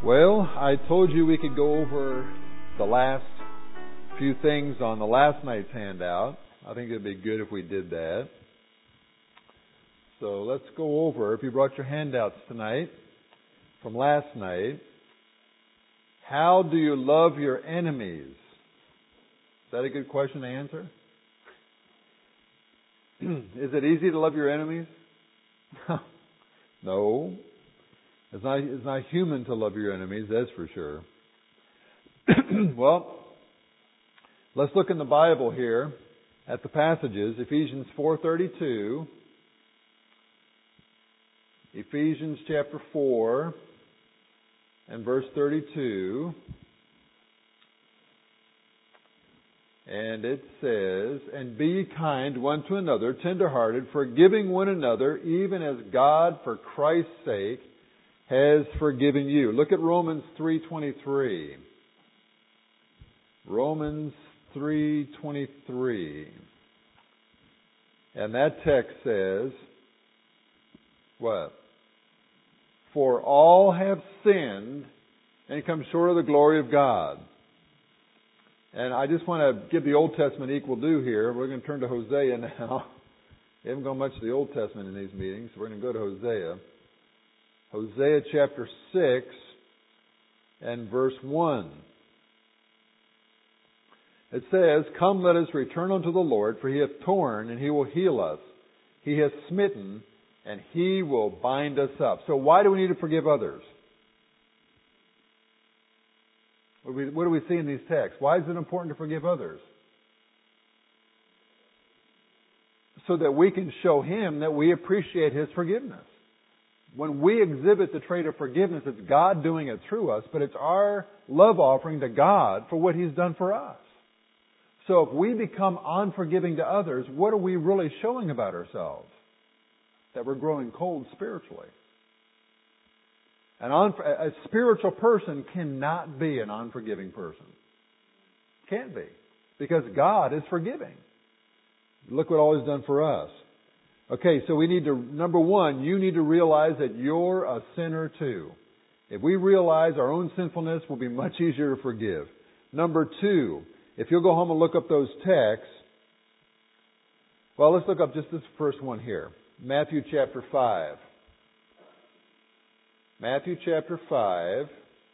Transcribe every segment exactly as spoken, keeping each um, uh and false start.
Well, I told you we could go over the last few things on the last night's handout. I think it'd be good if we did that. So let's go over, if you brought your handouts tonight from last night, how do you love your enemies? Is that a good question to answer? Is it easy to love your enemies? No. It's not, it's not human to love your enemies, that's for sure. Well, let's look in the Bible here at the passages. Ephesians four thirty-two. Ephesians chapter four and verse thirty-two. And it says, "And be ye kind one to another, tenderhearted, forgiving one another, even as God for Christ's sake has forgiven you." Look at Romans three twenty-three. Romans three twenty-three. And that text says, what? "For all have sinned and come short of the glory of God." And I just want to give the Old Testament equal due here. We're going to turn to Hosea now. We haven't gone much to the Old Testament in these meetings, so we're going to go to Hosea. Hosea chapter six and verse one. It says, "Come, let us return unto the Lord, for He hath torn, and He will heal us. He hath smitten, and He will bind us up." So why do we need to forgive others? What do we, what do we see in these texts? Why is it important to forgive others? So that we can show Him that we appreciate His forgiveness. When we exhibit the trait of forgiveness, it's God doing it through us, but it's our love offering to God for what He's done for us. So if we become unforgiving to others, what are we really showing about ourselves? That we're growing cold spiritually. An un- a spiritual person cannot be an unforgiving person. Can't be. Because God is forgiving. Look what all He's done for us. Okay, so we need to, number one, you need to realize that you're a sinner too. If we realize our own sinfulness, it will be much easier to forgive. Number two, if you'll go home and look up those texts, well, let's look up just this first one here. Matthew chapter five. Matthew chapter five.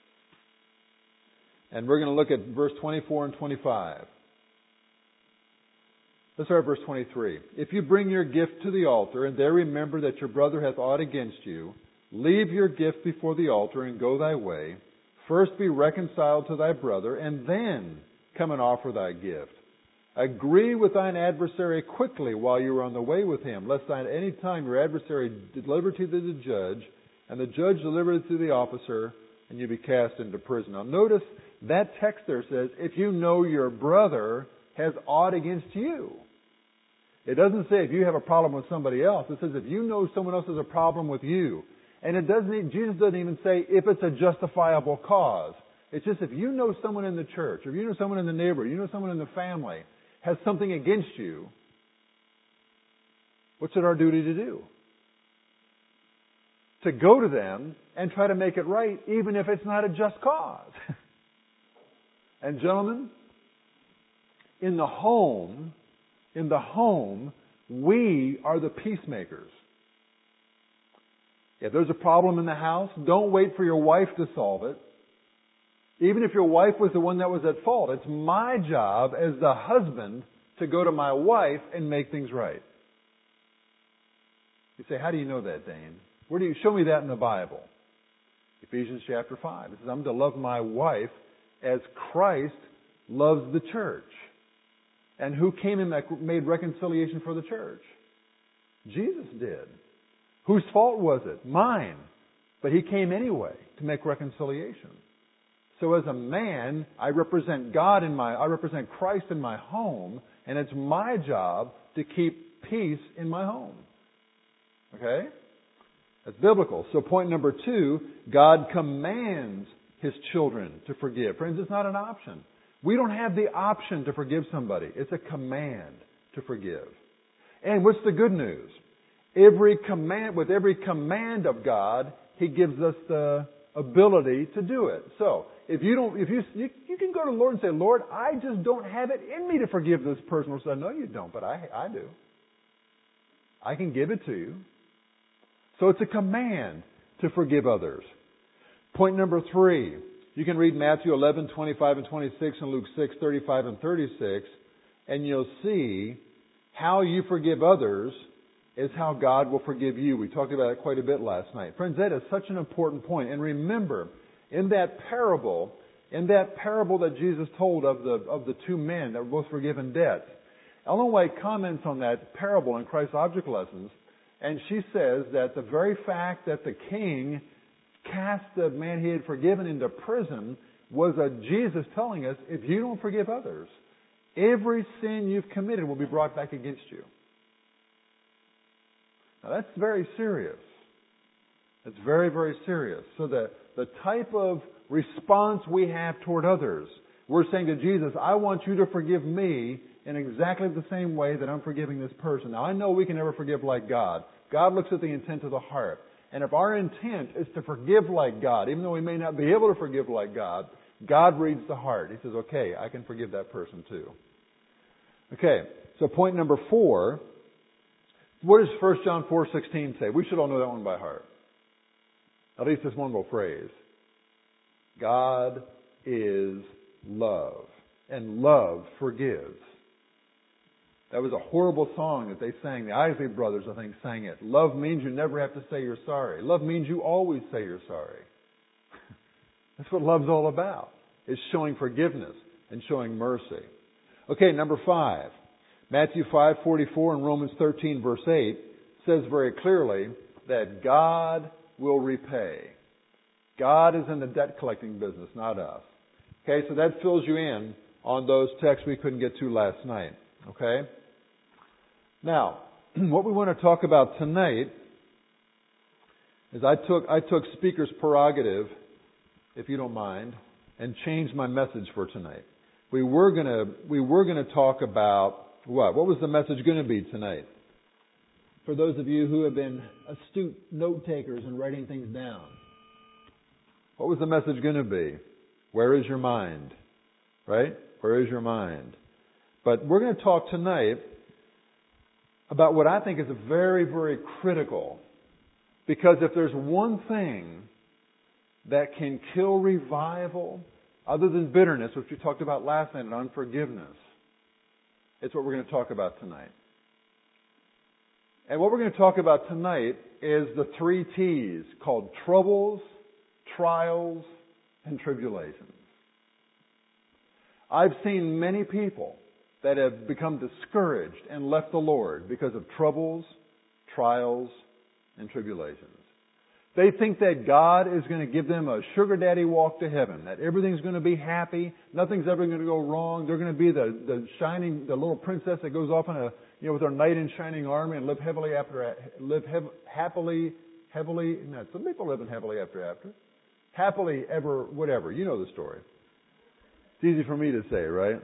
And we're going to look at verse twenty-four and twenty-five. Let's start at verse twenty-three. "If you bring your gift to the altar, and there remember that your brother hath aught against you, leave your gift before the altar, and go thy way. First be reconciled to thy brother, and then come and offer thy gift. Agree with thine adversary quickly while you are on the way with him, lest at any time your adversary deliver to the judge, and the judge deliver it to the officer, and you be cast into prison." Now notice that text there says, if you know your brother has aught against you. It doesn't say if you have a problem with somebody else. It says if you know someone else has a problem with you. And it doesn't even, Jesus doesn't even say if it's a justifiable cause. It's just if you know someone in the church, or if you know someone in the neighborhood, you know someone in the family has something against you, what's it our duty to do? To go to them and try to make it right, even if it's not a just cause. And gentlemen, in the home, in the home, we are the peacemakers. If there's a problem in the house, don't wait for your wife to solve it. Even if your wife was the one that was at fault, it's my job as the husband to go to my wife and make things right. You say, how do you know that, Dane? Where do you show me that in the Bible? Ephesians chapter five. It says, I'm to love my wife as Christ loves the church. And who came and made reconciliation for the church? Jesus did. Whose fault was it? Mine. But He came anyway to make reconciliation. So as a man, I represent God in my, I represent Christ in my home, and it's my job to keep peace in my home. Okay? That's biblical. So point number two, God commands His children to forgive. Friends, it's not an option. We don't have the option to forgive somebody. It's a command to forgive. And what's the good news? Every command, with every command of God, He gives us the ability to do it. So, if you don't, if you, you, you can go to the Lord and say, Lord, I just don't have it in me to forgive this person. Or say, no, you don't, but I, I do. I can give it to you. So it's a command to forgive others. Point number three. You can read Matthew eleven, twenty-five and twenty-six and Luke six, thirty-five and thirty-six, and you'll see how you forgive others is how God will forgive you. We talked about it quite a bit last night. Friends, that is such an important point. And remember, in that parable, in that parable that Jesus told of the of the two men that were both forgiven debts, Ellen White comments on that parable in Christ's Object Lessons, and she says that the very fact that the king cast the man he had forgiven into prison was a Jesus telling us, if you don't forgive others, every sin you've committed will be brought back against you. Now that's very serious. It's very, very serious. So the, the type of response we have toward others, we're saying to Jesus, I want you to forgive me in exactly the same way that I'm forgiving this person. Now I know we can never forgive like God. God looks at the intent of the heart. And if our intent is to forgive like God, even though we may not be able to forgive like God, God reads the heart. He says, okay, I can forgive that person too. Okay, so point number four. What does First John four sixteen say? We should all know that one by heart. At least this one little phrase. God is love, and love forgives. That was a horrible song that they sang. The Isley Brothers, I think, sang it. Love means you never have to say you're sorry. Love means you always say you're sorry. That's what love's all about. It's showing forgiveness and showing mercy. Okay, number five. Matthew five forty-four and Romans thirteen verse eight says very clearly that God will repay. God is in the debt collecting business, not us. Okay, so that fills you in on those texts we couldn't get to last night. Okay? Now, what we want to talk about tonight is I took I took speaker's prerogative, if you don't mind, and changed my message for tonight. We were gonna we were gonna talk about what? What was the message going to be tonight? For those of you who have been astute note takers and writing things down, what was the message going to be? Where is your mind? Right? Where is your mind? But we're going to talk tonight about what I think is a very, very critical. Because if there's one thing that can kill revival, other than bitterness, which we talked about last night, and unforgiveness, it's what we're going to talk about tonight. And what we're going to talk about tonight is the three T's called troubles, trials, and tribulations. I've seen many people that have become discouraged and left the Lord because of troubles, trials, and tribulations. They think that God is going to give them a sugar daddy walk to heaven, that everything's going to be happy, nothing's ever going to go wrong. They're going to be the, the shining, the little princess that goes off on a, you know, with her knight in shining armor and live heavily after, live hev, happily, heavily. No, some people live in heavily after after, happily ever, whatever. You know the story. It's easy for me to say, right?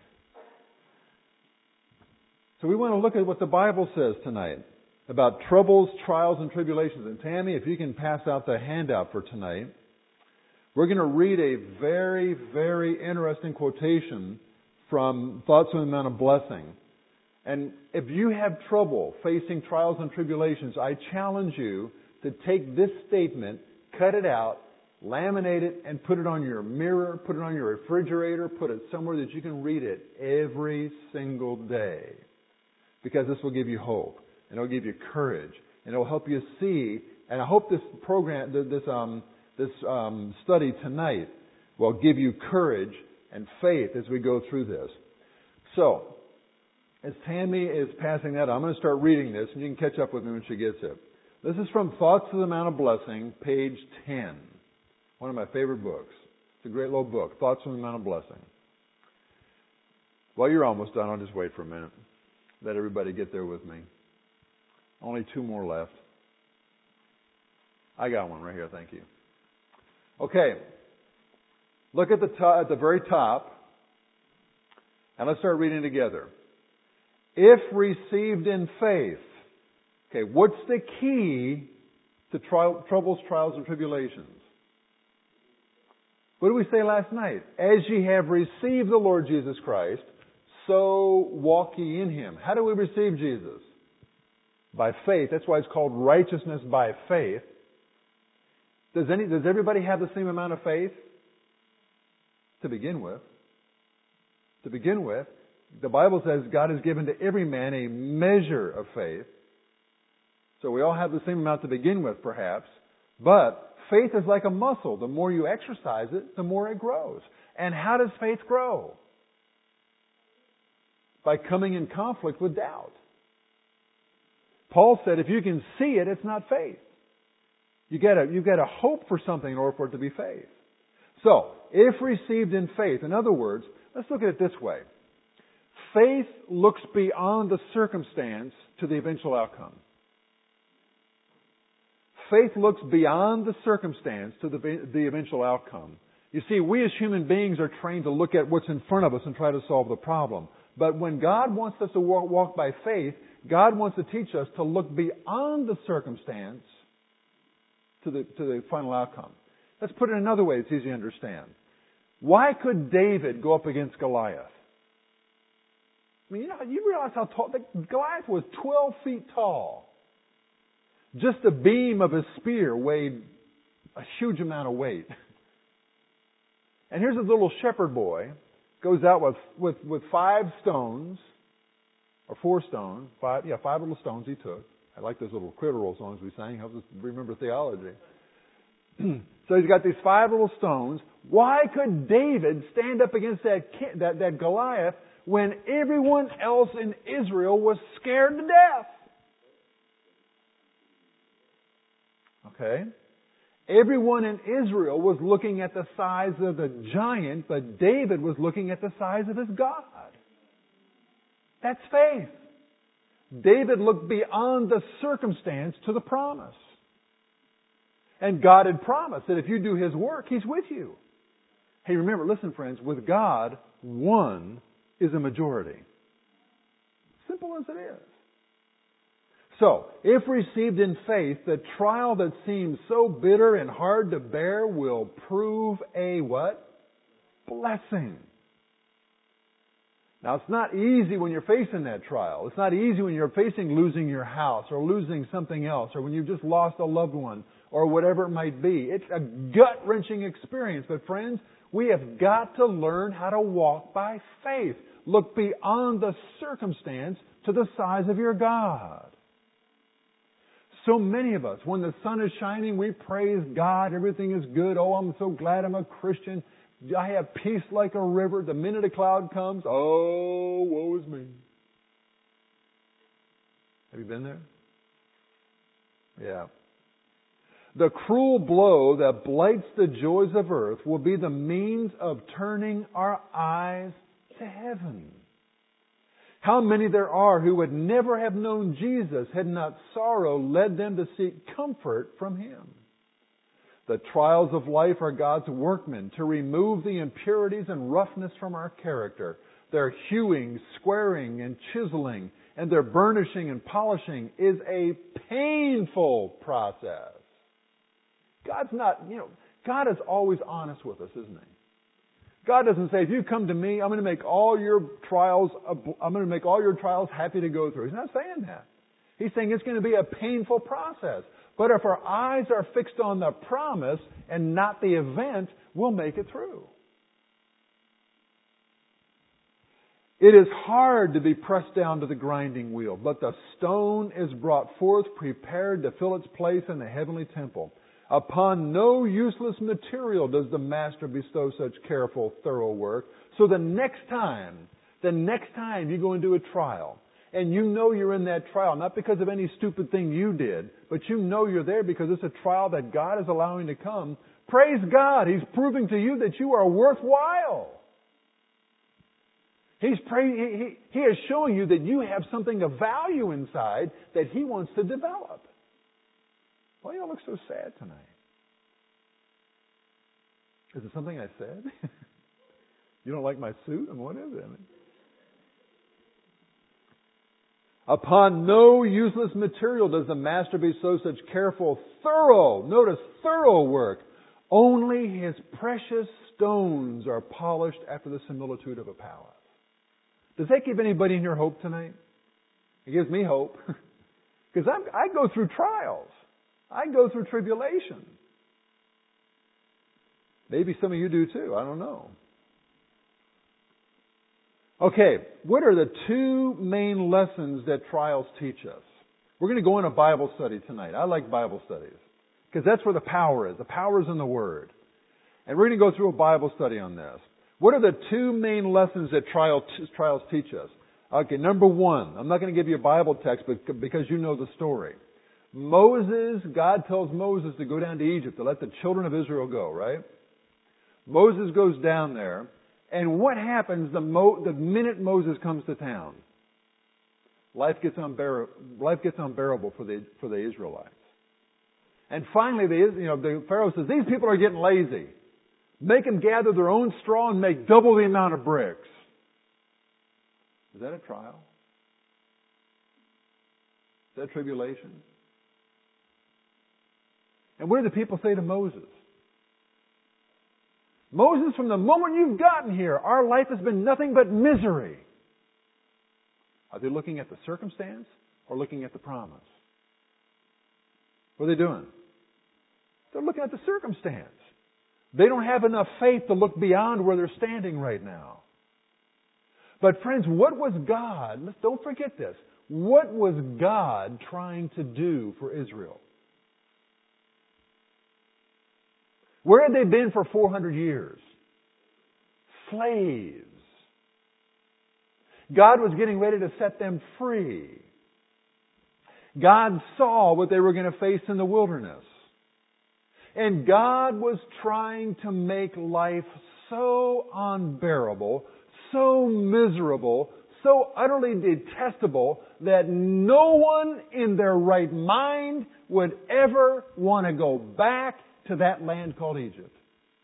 So we want to look at what the Bible says tonight about troubles, trials, and tribulations. And Tammy, if you can pass out the handout for tonight, we're going to read a very, very interesting quotation from Thoughts on the Mount of Blessing. And if you have trouble facing trials and tribulations, I challenge you to take this statement, cut it out, laminate it, and put it on your mirror, put it on your refrigerator, put it somewhere that you can read it every single day. Because this will give you hope, and it'll give you courage, and it'll help you see. And I hope this program, this um, this um, study tonight, will give you courage and faith as we go through this. So, as Tammy is passing that, I'm going to start reading this, and you can catch up with me when she gets it. This is from Thoughts of the Mount of Blessing, page ten. One of my favorite books. It's a great little book, Thoughts on the Mount of Blessing. Well, you're almost done. I'll just wait for a minute. Let everybody get there with me. Only two more left. I got one right here. Thank you. Okay. Look at the top, at the very top, and let's start reading together. If received in faith. Okay, what's the key to trial, troubles, trials, and tribulations? What did we say last night? As ye have received the Lord Jesus Christ, so walk ye in Him. How do we receive Jesus? By faith. That's why it's called righteousness by faith. Does any, does everybody have the same amount of faith? To begin with. To begin with, the Bible says God has given to every man a measure of faith. So we all have the same amount to begin with, perhaps. But faith is like a muscle. The more you exercise it, the more it grows. And how does faith grow? By coming in conflict with doubt. Paul said, if you can see it, it's not faith. You gotta, you've got to hope for something in order for it to be faith. So, if received in faith, in other words, let's look at it this way. Faith looks beyond the circumstance to the eventual outcome. Faith looks beyond the circumstance to the, the eventual outcome. You see, we as human beings are trained to look at what's in front of us and try to solve the problem. But when God wants us to walk, walk by faith, God wants to teach us to look beyond the circumstance to the, to the final outcome. Let's put it another way it's easy to understand. Why could David go up against Goliath? I mean, you know, you realize how tall, Goliath was twelve feet tall. Just the beam of his spear weighed a huge amount of weight. And here's a little shepherd boy, goes out with, with, with five stones, or four stones, five, yeah, five little stones he took. I like those little critter roll songs we sang, helps us remember theology. So he's got these five little stones. Why could David stand up against that, that, that Goliath when everyone else in Israel was scared to death? Okay? Everyone in Israel was looking at the size of the giant, but David was looking at the size of his God. That's faith. David looked beyond the circumstance to the promise. And God had promised that if you do His work, He's with you. Hey, remember, listen friends, with God, one is a majority. Simple as it is. So, if received in faith, the trial that seems so bitter and hard to bear will prove a what? Blessing. Now, it's not easy when you're facing that trial. It's not easy when you're facing losing your house or losing something else or when you've just lost a loved one or whatever it might be. It's a gut-wrenching experience. But friends, we have got to learn how to walk by faith. Look beyond the circumstance to the size of your God. So many of us, when the sun is shining, we praise God. Everything is good. Oh, I'm so glad I'm a Christian. I have peace like a river. The minute a cloud comes, oh, woe is me. Have you been there? Yeah. The cruel blow that blights the joys of earth will be the means of turning our eyes to heaven. How many there are who would never have known Jesus had not sorrow led them to seek comfort from Him. The trials of life are God's workmen to remove the impurities and roughness from our character. Their hewing, squaring, and chiseling, and their burnishing and polishing is a painful process. God's not, you know, God is always honest with us, isn't He? God doesn't say, if you come to me, I'm going to make all your trials, I'm going to make all your trials happy to go through. He's not saying that. He's saying it's going to be a painful process. But if our eyes are fixed on the promise and not the event, we'll make it through. It is hard to be pressed down to the grinding wheel, but the stone is brought forth prepared to fill its place in the heavenly temple. Upon no useless material does the Master bestow such careful, thorough work. So the next time, the next time you go into a trial, and you know you're in that trial, not because of any stupid thing you did, but you know you're there because it's a trial that God is allowing to come, praise God. He's proving to you that you are worthwhile. He's pray, he, he, he is showing you that you have something of value inside that He wants to develop. Why do you all look so sad tonight? Is it something I said? You don't like my suit? I mean, what is it? I mean, upon no useless material does the Master bestow such careful, thorough, notice, thorough work, Only His precious stones are polished after the similitude of a palace. Does that give anybody in here hope tonight? It gives me hope. Because I go through trials. I go through tribulation. Maybe some of you do too. I don't know. Okay, what are the two main lessons that trials teach us? We're going to go in a Bible study tonight. I like Bible studies because that's where the power is. The power is in the Word. And we're going to go through a Bible study on this. What are the two main lessons that trial, trials teach us? Okay, number one, I'm not going to give you a Bible text but because you know the story. Moses, God tells Moses to go down to Egypt to let the children of Israel go, right? Moses goes down there. And what happens the, mo- the minute Moses comes to town? Life gets, unbear- life gets unbearable for the, for the Israelites. And finally, the, you know, the Pharaoh says, these people are getting lazy. Make them gather their own straw and make double the amount of bricks. Is that a trial? Is that tribulation? And what do the people say to Moses? Moses, from the moment you've gotten here, our life has been nothing but misery. Are they looking at the circumstance or looking at the promise? What are they doing? They're looking at the circumstance. They don't have enough faith to look beyond where they're standing right now. But friends, what was God, don't forget this, what was God trying to do for Israel? Where had they been for four hundred years? Slaves. God was getting ready to set them free. God saw what they were going to face in the wilderness. And God was trying to make life so unbearable, so miserable, so utterly detestable that no one in their right mind would ever want to go back to that land called Egypt.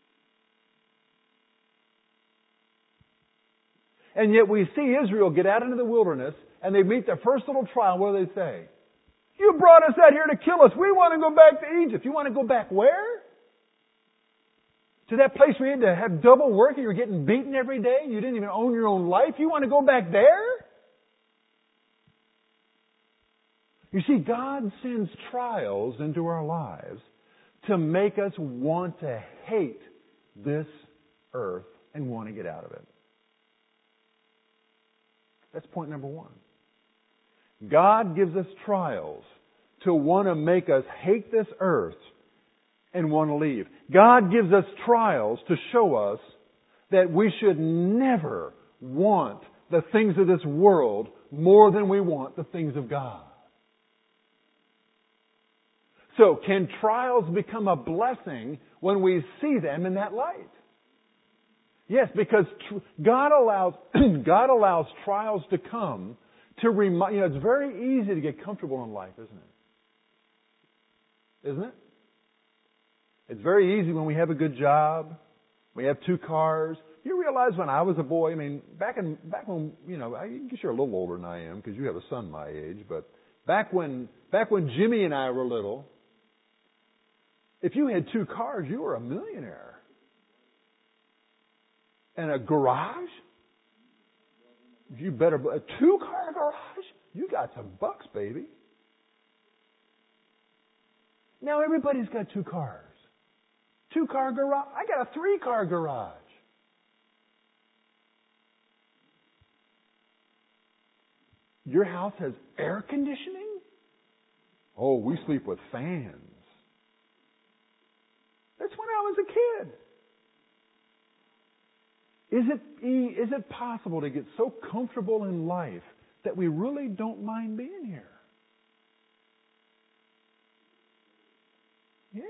And yet we see Israel get out into the wilderness and they meet their first little trial. What do they say? You brought us out here to kill us. We want to go back to Egypt. You want to go back where? To that place where you had to have double work and you're getting beaten every day and you didn't even own your own life? You want to go back there? You see, God sends trials into our lives to make us want to hate this earth and want to get out of it. That's point number one. God gives us trials to want to make us hate this earth and want to leave. God gives us trials to show us that we should never want the things of this world more than we want the things of God. So, can trials become a blessing when we see them in that light? Yes, because tr- God allows God allows trials to come to remind you know, it's very easy to get comfortable in life, isn't it? Isn't it? It's very easy when we have a good job, we have two cars. You realize when I was a boy, I mean, back in back when you know, I guess you're a little older than I am because you have a son my age, but back when back when Jimmy and I were little, if you had two cars, you were a millionaire. And a garage? You better, a two-car garage? You got some bucks, baby. Now everybody's got two cars. Two-car garage. I got a three-car garage. Your house has air conditioning? Oh, we sleep with fans. That's when I was a kid. Is it, is it possible to get so comfortable in life that we really don't mind being here? Yeah.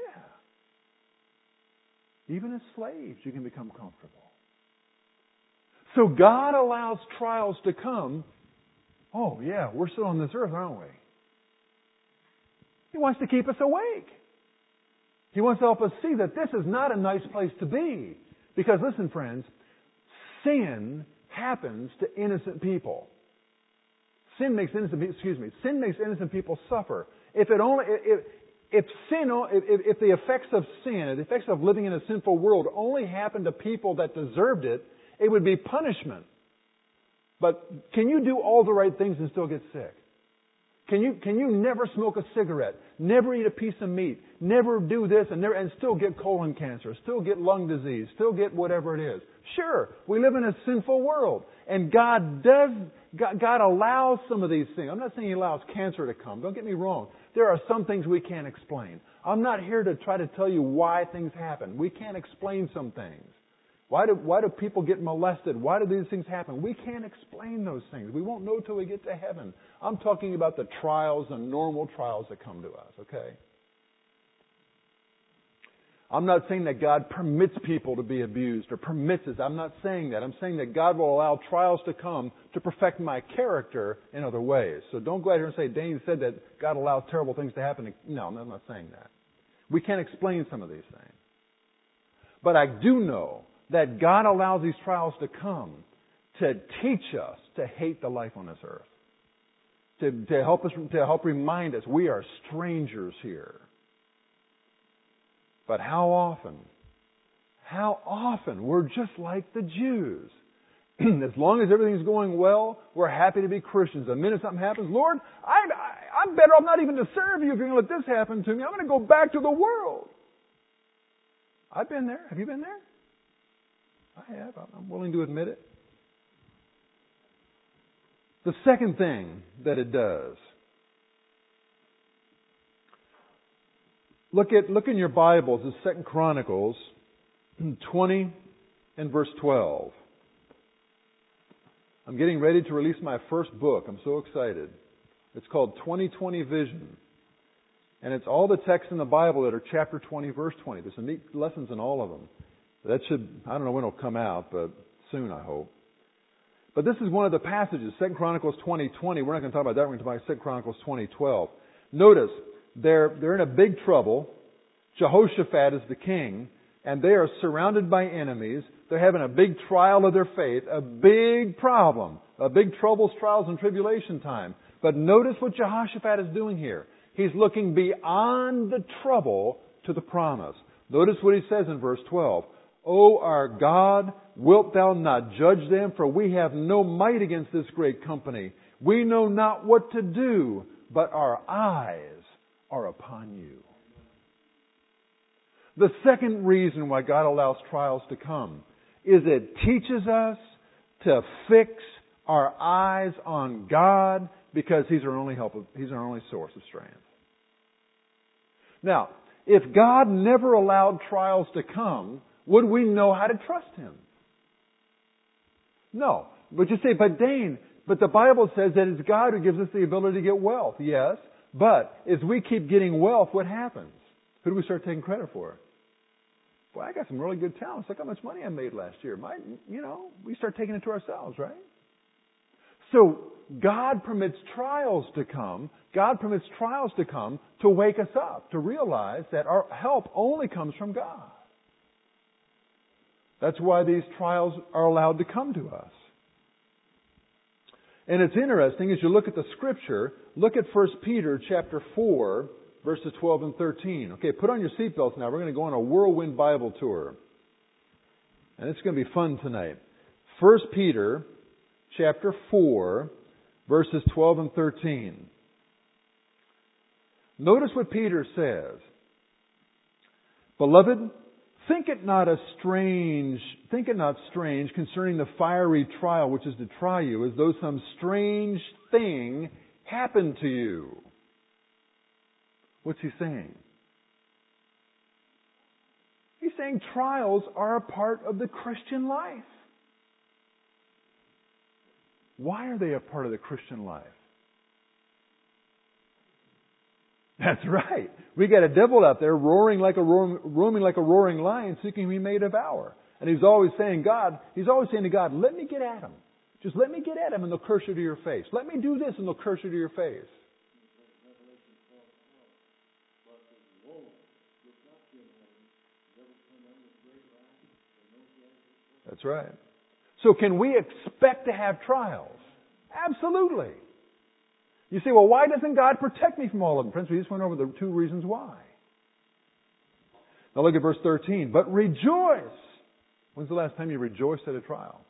Even as slaves, you can become comfortable. So God allows trials to come. Oh, yeah, we're still on this earth, aren't we? He wants to keep us awake. He wants to help us see that this is not a nice place to be. Because listen, friends, sin happens to innocent people. Sin makes innocent excuse me, sin makes innocent people suffer. If it only if if sin, if, if the effects of sin, the effects of living in a sinful world only happened to people that deserved it, it would be punishment. But can you do all the right things and still get sick? Can you, can you never smoke a cigarette, never eat a piece of meat, never do this and never, and still get colon cancer, still get lung disease, still get whatever it is? Sure, we live in a sinful world. And God does, God, God allows some of these things. I'm not saying He allows cancer to come. Don't get me wrong. There are some things we can't explain. I'm not here to try to tell you why things happen. We can't explain some things. Why do, why do people get molested? Why do these things happen? We can't explain those things. We won't know till we get to heaven. I'm talking about the trials, the normal trials that come to us, okay? I'm not saying that God permits people to be abused or permits us. I'm not saying that. I'm saying that God will allow trials to come to perfect my character in other ways. So don't go out here and say, Dane said that God allows terrible things to happen. No, I'm not saying that. We can't explain some of these things. But I do know that God allows these trials to come to teach us to hate the life on this earth. To, to help us, to help remind us we are strangers here. But how often, how often we're just like the Jews. As long as everything's going well, we're happy to be Christians. The minute something happens, Lord, I, I, I'm better off not even to serve you if you're going to let this happen to me. I'm going to go back to the world. I've been there. Have you been there? I have. I'm willing to admit it. The second thing that it does. Look at look in your Bibles. It's Second Chronicles twenty and verse twelve. I'm getting ready to release my first book. I'm so excited. It's called twenty twenty Vision. And it's all the texts in the Bible that are chapter twenty, verse twenty. There's some neat lessons in all of them. That should, I don't know when it'll come out, but soon, I hope. But this is one of the passages, Second Chronicles twenty twenty. We're not going to talk about that. We're going to talk about Second Chronicles twenty twelve. Notice, they're, they're in a big trouble. Jehoshaphat is the king, and they are surrounded by enemies. They're having a big trial of their faith, a big problem, a big troubles, trials, and tribulation time. But notice what Jehoshaphat is doing here. He's looking beyond the trouble to the promise. Notice what he says in verse twelve. O our God, wilt thou not judge them? For we have no might against this great company. We know not what to do, but our eyes are upon you. The second reason why God allows trials to come is it teaches us to fix our eyes on God because He's our only help, He's our only source of strength. Now, if God never allowed trials to come, would we know how to trust Him? No. But you say, but Dane, but the Bible says that it's God who gives us the ability to get wealth. Yes. But as we keep getting wealth, what happens? Who do we start taking credit for? Boy, I got some really good talents. Look how much money I made last year. My, you know, we start taking it to ourselves, right? So God permits trials to come. God permits trials to come to wake us up, to realize that our help only comes from God. That's why these trials are allowed to come to us. And it's interesting, as you look at the Scripture, look at First Peter chapter four, verses twelve and thirteen. Okay, put on your seatbelts now. We're going to go on a whirlwind Bible tour. And it's going to be fun tonight. First Peter chapter four, verses twelve and thirteen. Notice what Peter says. Beloved, think it not a strange, think it not strange concerning the fiery trial which is to try you, as though some strange thing happened to you. What's he saying? He's saying trials are a part of the Christian life. Why are they a part of the Christian life? That's right. We got a devil out there roaring like a roaring, roaming like a roaring lion, seeking whom he may devour. And he's always saying, God, he's always saying to God, let me get at him. Just let me get at him and they'll curse you to your face. Let me do this and they'll curse you to your face. That's right. So can we expect to have trials? Absolutely. You say, well, why doesn't God protect me from all of them? Friends, we just went over the two reasons why. Now look at verse thirteen. But rejoice. When's the last time you rejoiced at a trial?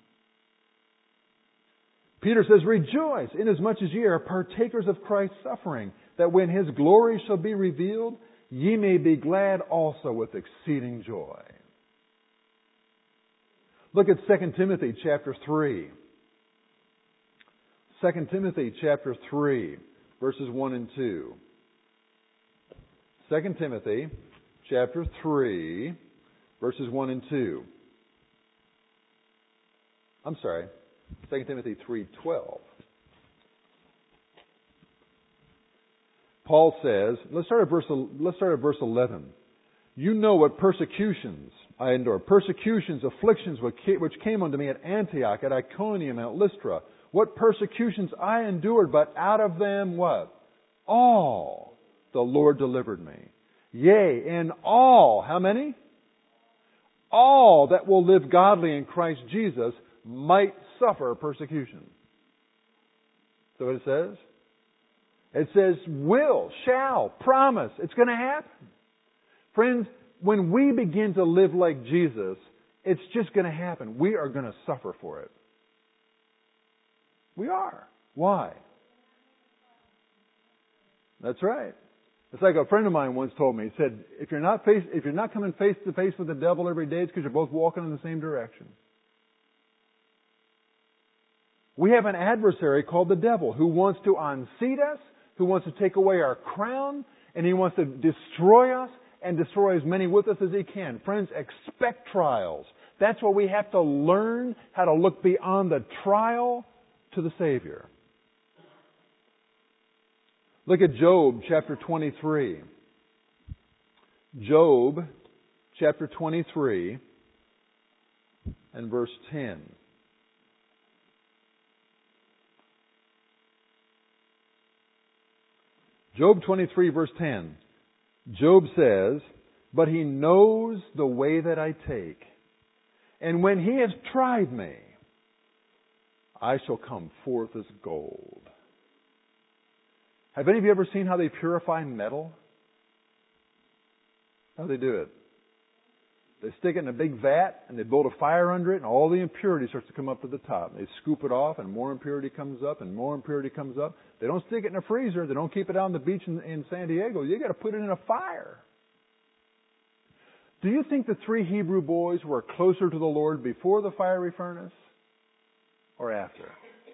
Peter says, rejoice, inasmuch as ye are partakers of Christ's suffering, that when His glory shall be revealed, ye may be glad also with exceeding joy. Look at Second Timothy chapter three. Second Timothy chapter three, verses one and two. Second Timothy chapter three, verses one and two. I'm sorry, Second Timothy three twelve. Paul says, let's start at verse let's start at verse eleven. You know what persecutions I endured, persecutions, afflictions which came unto me at Antioch, at Iconium, and at Lystra. What persecutions I endured, but out of them what? All the Lord delivered me. Yea, in all, how many? All that will live godly in Christ Jesus might suffer persecution. So what it says? It says will, shall, promise. It's going to happen. Friends, when we begin to live like Jesus, it's just going to happen. We are going to suffer for it. We are. Why? That's right. It's like a friend of mine once told me. He said, if you're not face, if you're not coming face to face with the devil every day, it's because you're both walking in the same direction. We have an adversary called the devil who wants to unseat us, who wants to take away our crown, and he wants to destroy us and destroy as many with us as he can. Friends, expect trials. That's why we have to learn how to look beyond the trial to the Savior. Look at Job chapter twenty-three. Job chapter twenty-three and verse ten. Job twenty-three verse ten. Job says, but He knows the way that I take, and when He has tried me, I shall come forth as gold. Have any of you ever seen how they purify metal? How do they do it? They stick it in a big vat and they build a fire under it, and all the impurity starts to come up to the top. They scoop it off and more impurity comes up and more impurity comes up. They don't stick it in a freezer. They don't keep it out on the beach in, in San Diego. You got to put it in a fire. Do you think the three Hebrew boys were closer to the Lord before the fiery furnace or after?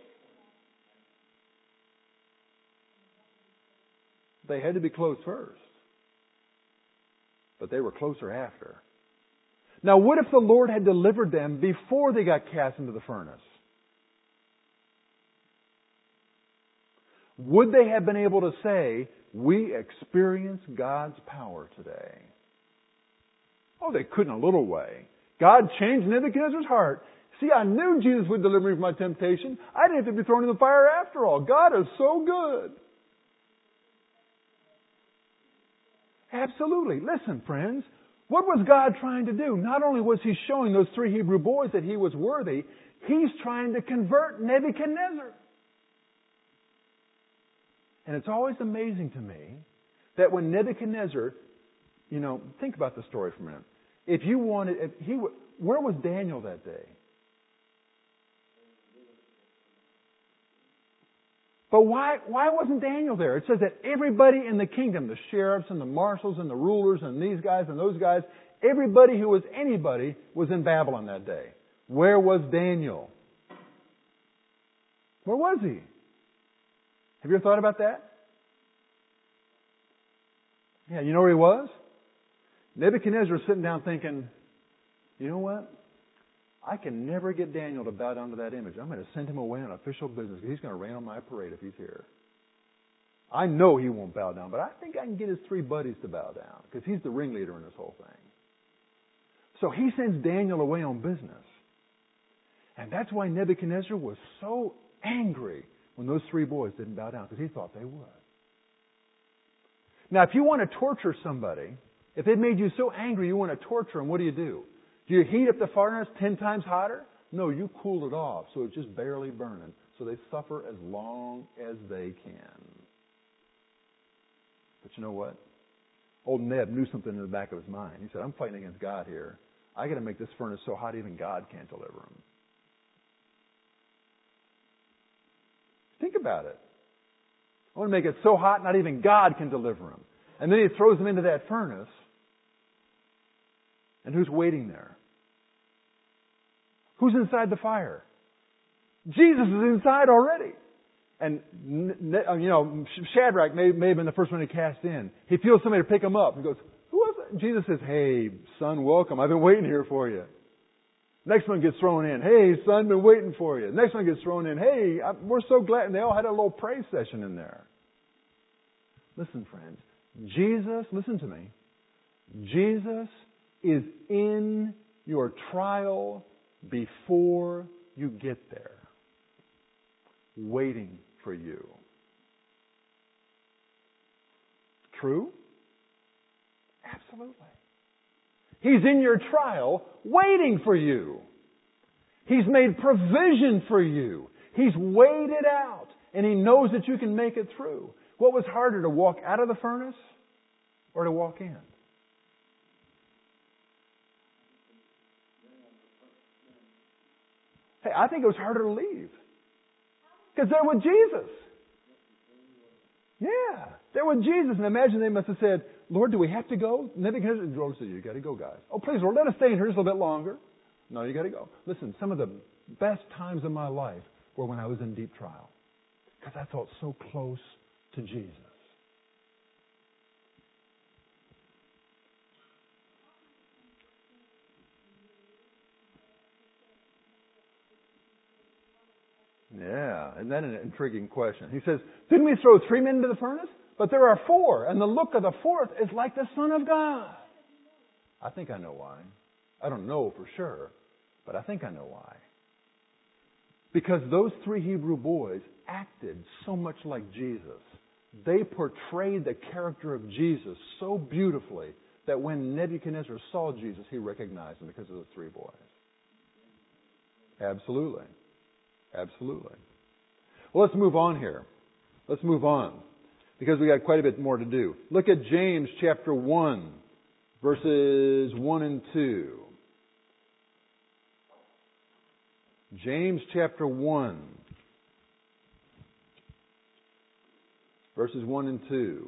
They had to be close first. But they were closer after. Now, what if the Lord had delivered them before they got cast into the furnace? Would they have been able to say, we experience God's power today? Oh, they could in a little way. God changed Nebuchadnezzar's heart. See, I knew Jesus would deliver me from my temptation. I didn't have to be thrown in the fire after all. God is so good. Absolutely. Listen, friends. What was God trying to do? Not only was He showing those three Hebrew boys that He was worthy, He's trying to convert Nebuchadnezzar. And it's always amazing to me that when Nebuchadnezzar, you know, think about the story for a minute. If you wanted, if he, where was Daniel that day? But why, why wasn't Daniel there? It says that everybody in the kingdom, the sheriffs and the marshals and the rulers and these guys and those guys, everybody who was anybody was in Babylon that day. Where was Daniel? Where was he? Have you ever thought about that? Yeah, you know where he was? Nebuchadnezzar was sitting down thinking, you know what? I can never get Daniel to bow down to that image. I'm going to send him away on official business because he's going to rain on my parade if he's here. I know he won't bow down, but I think I can get his three buddies to bow down because he's the ringleader in this whole thing. So he sends Daniel away on business. And that's why Nebuchadnezzar was so angry when those three boys didn't bow down, because he thought they would. Now, if you want to torture somebody, if it made you so angry you want to torture them, what do you do? Do you heat up the furnace ten times hotter? No, you cool it off so it's just barely burning. So they suffer as long as they can. But you know what? Old Neb knew something in the back of his mind. He said, I'm fighting against God here. I got to make this furnace so hot even God can't deliver him. Think about it. I want to make it so hot not even God can deliver him. And then he throws him into that furnace. And who's waiting there? Who's inside the fire? Jesus is inside already. And, you know, Shadrach may, may have been the first one to cast in. He feels somebody to pick him up. He goes, who was it? Jesus says, hey, son, welcome. I've been waiting here for you. Next one gets thrown in. Hey, son, been waiting for you. Next one gets thrown in. Hey, we're so glad. And they all had a little praise session in there. Listen, friends. Jesus, listen to me. Jesus is in your trial before you get there, waiting for you. True? Absolutely. He's in your trial waiting for you. He's made provision for you. He's weighed it out, and He knows that you can make it through. What was harder, to walk out of the furnace or to walk in? Hey, I think it was harder to leave. Because they're with Jesus. Yeah, they're with Jesus. And imagine they must have said, Lord, do we have to go? Nebuchadnezzar said, you got to go, guys. Oh, please, Lord, let us stay in here just a little bit longer. No, you got to go. Listen, some of the best times of my life were when I was in deep trial. Because I felt so close to Jesus. Yeah, isn't that an intriguing question? He says, didn't we throw three men into the furnace? But there are four, and the look of the fourth is like the Son of God. I think I know why. I don't know for sure, but I think I know why. Because those three Hebrew boys acted so much like Jesus. They portrayed the character of Jesus so beautifully that when Nebuchadnezzar saw Jesus, he recognized him because of the three boys. Absolutely. Absolutely. Well, let's move on here. Let's move on. Because we got quite a bit more to do. Look at James chapter one, verses one and two. James chapter one, verses one and two.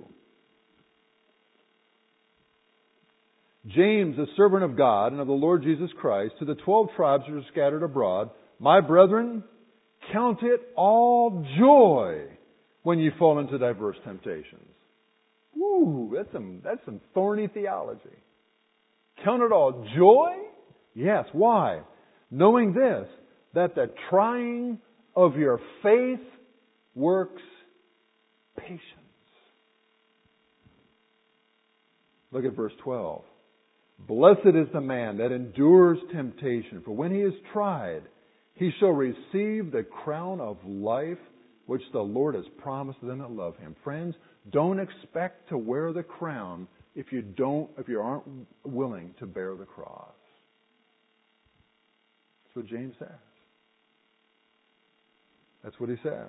James, a servant of God and of the Lord Jesus Christ, to the twelve tribes which are scattered abroad, my brethren, count it all joy when you fall into diverse temptations. Woo, that's some, that's some thorny theology. Count it all joy? Yes. Why? Knowing this, that the trying of your faith works patience. Look at verse twelve. Blessed is the man that endures temptation, for when he is tried, he shall receive the crown of life which the Lord has promised to them that love Him. Friends, don't expect to wear the crown if you don't, if you aren't willing to bear the cross. That's what James says. That's what he says.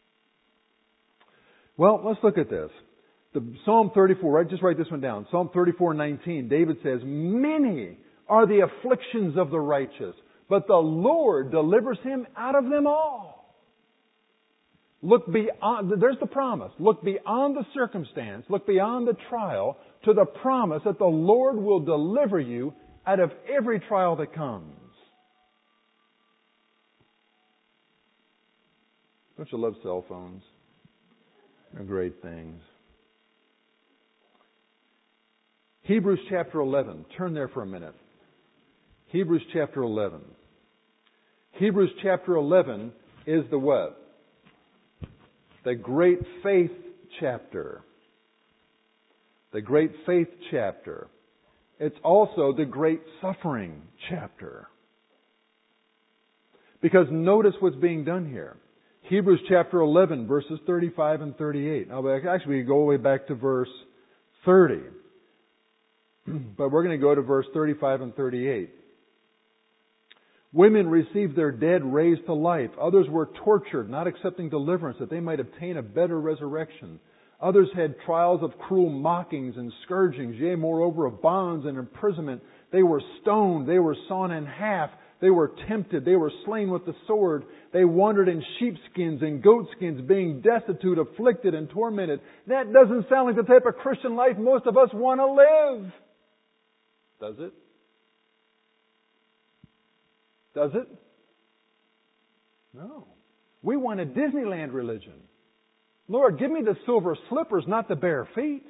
Well, let's look at this. The Psalm thirty-four, right? Just write this one down. Psalm thirty-four nineteen. David says, many are the afflictions of the righteous, but the Lord delivers him out of them all. Look beyond, there's the promise. Look beyond the circumstance, look beyond the trial to the promise that the Lord will deliver you out of every trial that comes. Don't you love cell phones? They're great things. Hebrews chapter eleven. Turn there for a minute. Hebrews chapter eleven. Hebrews chapter eleven is the what? The great faith chapter. The great faith chapter. It's also the great suffering chapter. Because notice what's being done here. Hebrews chapter eleven, verses thirty-five and thirty-eight. Now, actually, we go all the way back to verse thirty. But we're going to go to verse thirty-five and thirty-eight. Women received their dead raised to life. Others were tortured, not accepting deliverance, that they might obtain a better resurrection. Others had trials of cruel mockings and scourgings, yea, moreover, of bonds and imprisonment. They were stoned, they were sawn in half, they were tempted, they were slain with the sword. They wandered in sheepskins and goatskins, being destitute, afflicted, and tormented. That doesn't sound like the type of Christian life most of us want to live. Does it? Does it? No. We want a Disneyland religion. Lord, give me the silver slippers, not the bare feet.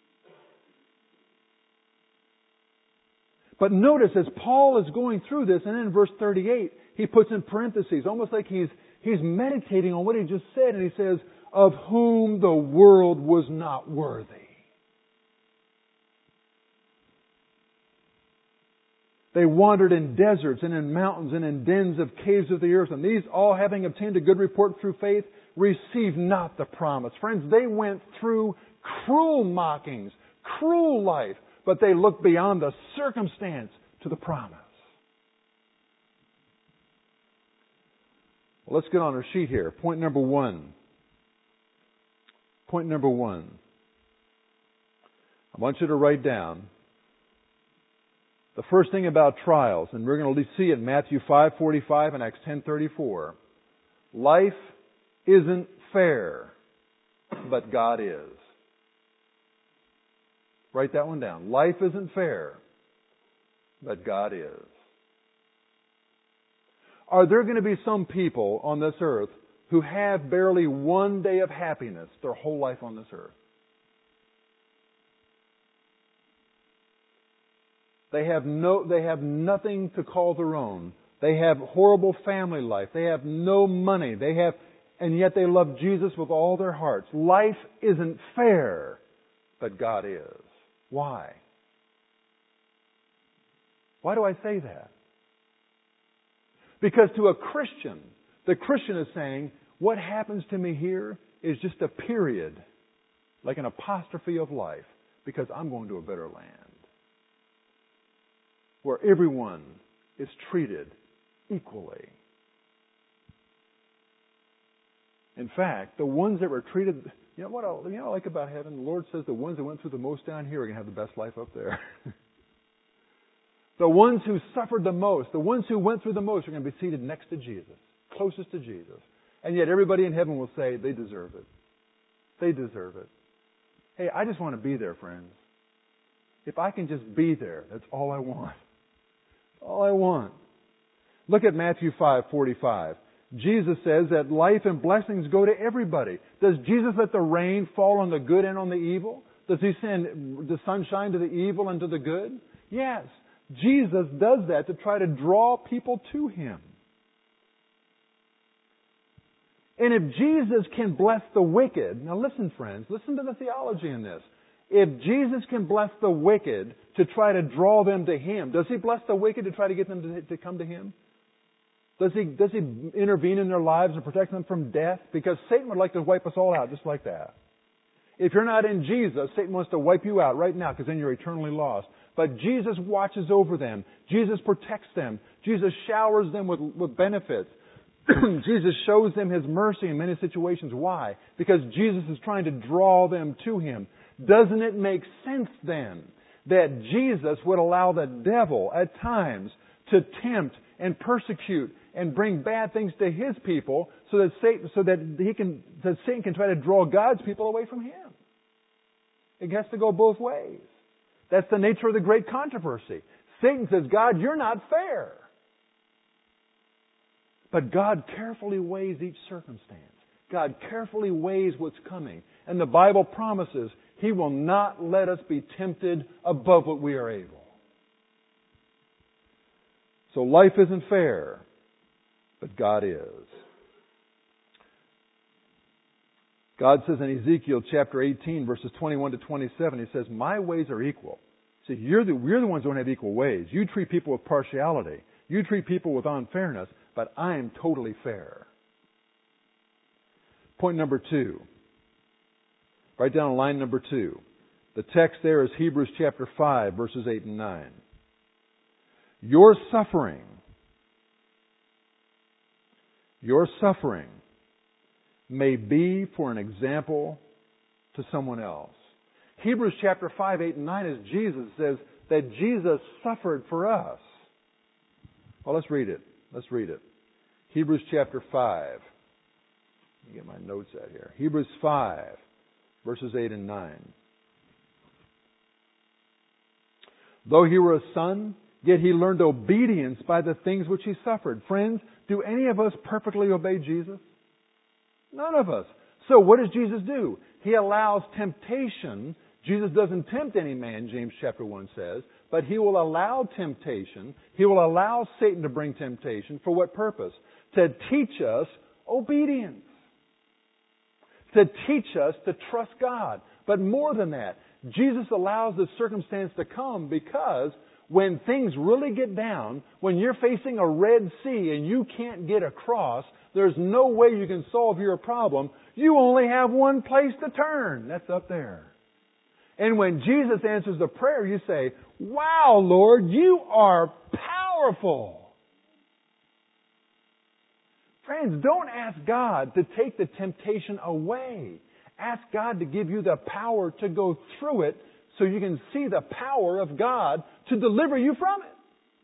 But notice, as Paul is going through this, and in verse thirty-eight, he puts in parentheses, almost like he's, he's meditating on what he just said, and he says, of whom the world was not worthy. They wandered in deserts and in mountains and in dens of caves of the earth. And these all, having obtained a good report through faith, received not the promise. Friends, they went through cruel mockings, cruel life, but they looked beyond the circumstance to the promise. Well, let's get on our sheet here. Point number one. Point number one. I want you to write down the first thing about trials, and we're going to see it in Matthew five forty-five and Acts ten thirty-four. Life isn't fair, but God is. Write that one down. Life isn't fair, but God is. Are there going to be some people on this earth who have barely one day of happiness their whole life on this earth? They have no, they have nothing to call their own. They have horrible family life. They have no money. They have, and yet they love Jesus with all their hearts. Life isn't fair, but God is. Why? Why do I say that? Because to a Christian, the Christian is saying, what happens to me here is just a period, like an apostrophe of life, because I'm going to a better land, where everyone is treated equally. In fact, the ones that were treated, you know what I, you know what I like about heaven? The Lord says the ones that went through the most down here are going to have the best life up there. The ones who suffered the most, the ones who went through the most are going to be seated next to Jesus, closest to Jesus. And yet everybody in heaven will say they deserve it. They deserve it. Hey, I just want to be there, friends. If I can just be there, that's all I want. All I want. Look at Matthew five forty-five. Jesus says that life and blessings go to everybody. Does Jesus let the rain fall on the good and on the evil? Does He send the sunshine to the evil and to the good? Yes. Jesus does that to try to draw people to Him. And if Jesus can bless the wicked, now listen, friends, listen to the theology in this. If Jesus can bless the wicked to try to draw them to Him, does He bless the wicked to try to get them to, to come to Him? Does He, does He intervene in their lives and protect them from death? Because Satan would like to wipe us all out just like that. If you're not in Jesus, Satan wants to wipe you out right now because then you're eternally lost. But Jesus watches over them. Jesus protects them. Jesus showers them with, with benefits. Jesus shows them His mercy in many situations. Why? Because Jesus is trying to draw them to Him. Doesn't it make sense then that Jesus would allow the devil at times to tempt and persecute and bring bad things to His people so that Satan, so that he can, that Satan can try to draw God's people away from Him? It has to go both ways. That's the nature of the great controversy. Satan says, God, you're not fair. But God carefully weighs each circumstance. God carefully weighs what's coming. And the Bible promises He will not let us be tempted above what we are able. So life isn't fair, but God is. God says in Ezekiel chapter eighteen, verses twenty-one to twenty-seven, He says, my ways are equal. See, you're the, we're the ones who don't have equal ways. You treat people with partiality. You treat people with unfairness, but I am totally fair. Point number two. Write down line number two. The text there is Hebrews chapter five, verses eight and nine. Your suffering your suffering may be for an example to someone else. Hebrews chapter five, eight, and nine is Jesus says that Jesus suffered for us. Well, let's read it. Let's read it. Hebrews chapter five. Let me get my notes out here. Hebrews five, verses eight and nine. Though he were a son, yet he learned obedience by the things which he suffered. Friends, do any of us perfectly obey Jesus? None of us. So what does Jesus do? He allows temptation. Jesus doesn't tempt any man, James chapter one says, but He will allow temptation. He will allow Satan to bring temptation. For what purpose? To teach us obedience. To teach us to trust God. But more than that, Jesus allows this circumstance to come because when things really get down, when you're facing a Red Sea and you can't get across, there's no way you can solve your problem. You only have one place to turn. That's up there. And when Jesus answers the prayer, you say, "Wow, Lord, you are powerful." Friends, don't ask God to take the temptation away. Ask God to give you the power to go through it so you can see the power of God to deliver you from it.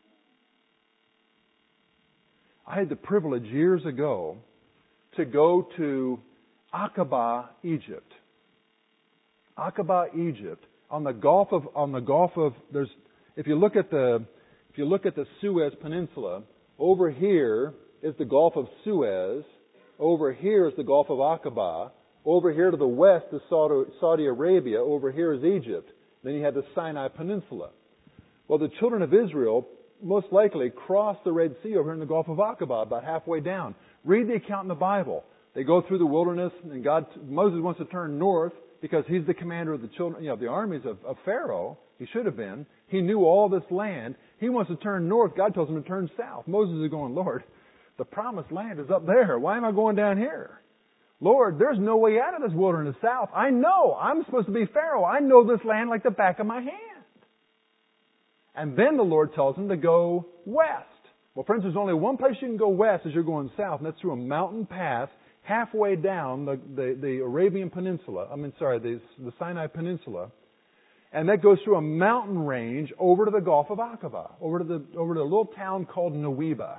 I had the privilege years ago to go to Aqaba, Egypt. Aqaba, Egypt, on the Gulf of on the Gulf of there's if you look at the if you look at the Suez Peninsula, over here is the Gulf of Suez, over here is the Gulf of Aqaba, over here to the west is Saudi, Saudi Arabia, over here is Egypt. Then you have the Sinai Peninsula. Well, the children of Israel most likely crossed the Red Sea over here in the Gulf of Aqaba, about halfway down. Read the account in the Bible. They go through the wilderness, and God, Moses wants to turn north because he's the commander of the children, you know, the armies of, of Pharaoh. He should have been. He knew all this land. He wants to turn north. God tells him to turn south. Moses is going, "Lord, the promised land is up there. Why am I going down here? Lord, there's no way out of this wilderness south. I know. I'm supposed to be Pharaoh. I know this land like the back of my hand." And then the Lord tells him to go west. Well, friends, there's only one place you can go west as you're going south, and that's through a mountain path halfway down the, the, the Arabian Peninsula. I mean, sorry, the, the Sinai Peninsula. And that goes through a mountain range over to the Gulf of Aqaba, over to the, over to a little town called Nuweiba.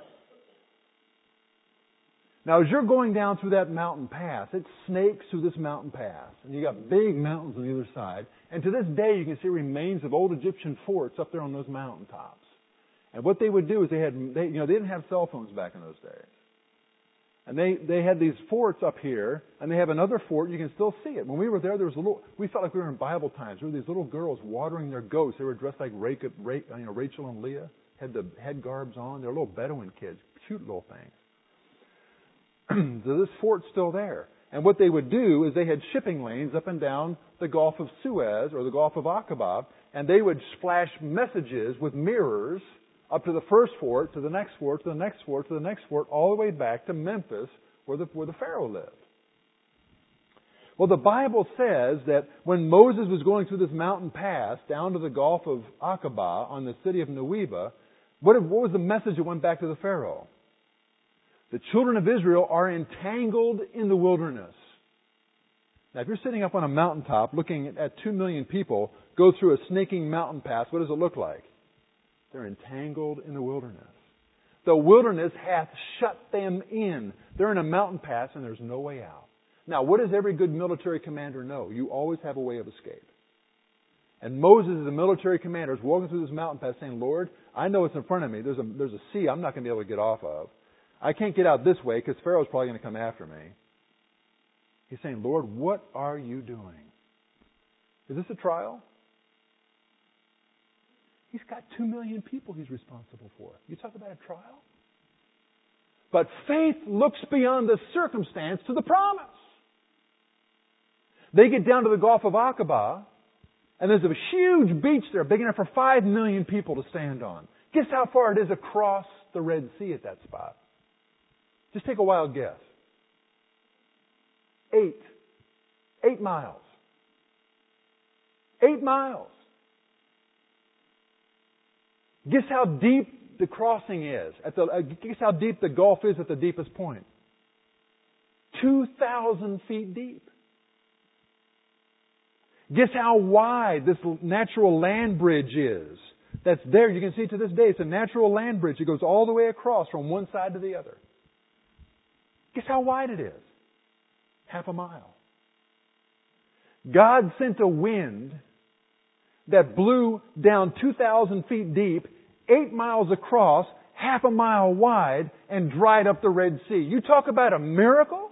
Now, as you're going down through that mountain pass, it snakes through this mountain pass. And you got big mountains on either side. And to this day, you can see remains of old Egyptian forts up there on those mountaintops. And what they would do is they had, they, you know, they didn't have cell phones back in those days. And they, they had these forts up here, and they have another fort, you can still see it. When we were there, there was a little, we felt like we were in Bible times. There were these little girls watering their goats. They were dressed like Rachel, you know, Rachel and Leah, had the head garbs on. They were little Bedouin kids, cute little things. So this fort's still there. And what they would do is they had shipping lanes up and down the Gulf of Suez or the Gulf of Aqaba, and they would flash messages with mirrors up to the first fort, to the next fort, to the next fort, to the next fort, all the way back to Memphis, where the, where the Pharaoh lived. Well, the Bible says that when Moses was going through this mountain pass down to the Gulf of Aqaba on the city of Nuweiba, what, what was the message that went back to the Pharaoh? The children of Israel are entangled in the wilderness. Now, if you're sitting up on a mountaintop looking at two million people go through a snaking mountain pass, what does it look like? They're entangled in the wilderness. The wilderness hath shut them in. They're in a mountain pass and there's no way out. Now, what does every good military commander know? You always have a way of escape. And Moses, as a military commander, is walking through this mountain pass saying, "Lord, I know what's in front of me. There's a, there's a sea I'm not going to be able to get off of. I can't get out this way because Pharaoh's probably going to come after me." He's saying, "Lord, what are you doing? Is this a trial?" He's got two million people he's responsible for. You talk about a trial? But faith looks beyond the circumstance to the promise. They get down to the Gulf of Aqaba, and there's a huge beach there, big enough for five million people to stand on. Guess how far it is across the Red Sea at that spot? Just take a wild guess. Eight. Eight miles. Eight miles. Guess how deep the crossing is. At the, uh, guess how deep the Gulf is at the deepest point. two thousand feet deep. Guess how wide this natural land bridge is that's there. You can see to this day, it's a natural land bridge. It goes all the way across from one side to the other. Guess how wide it is? Half a mile. God sent a wind that blew down two thousand feet deep, eight miles across, half a mile wide, and dried up the Red Sea. You talk about a miracle?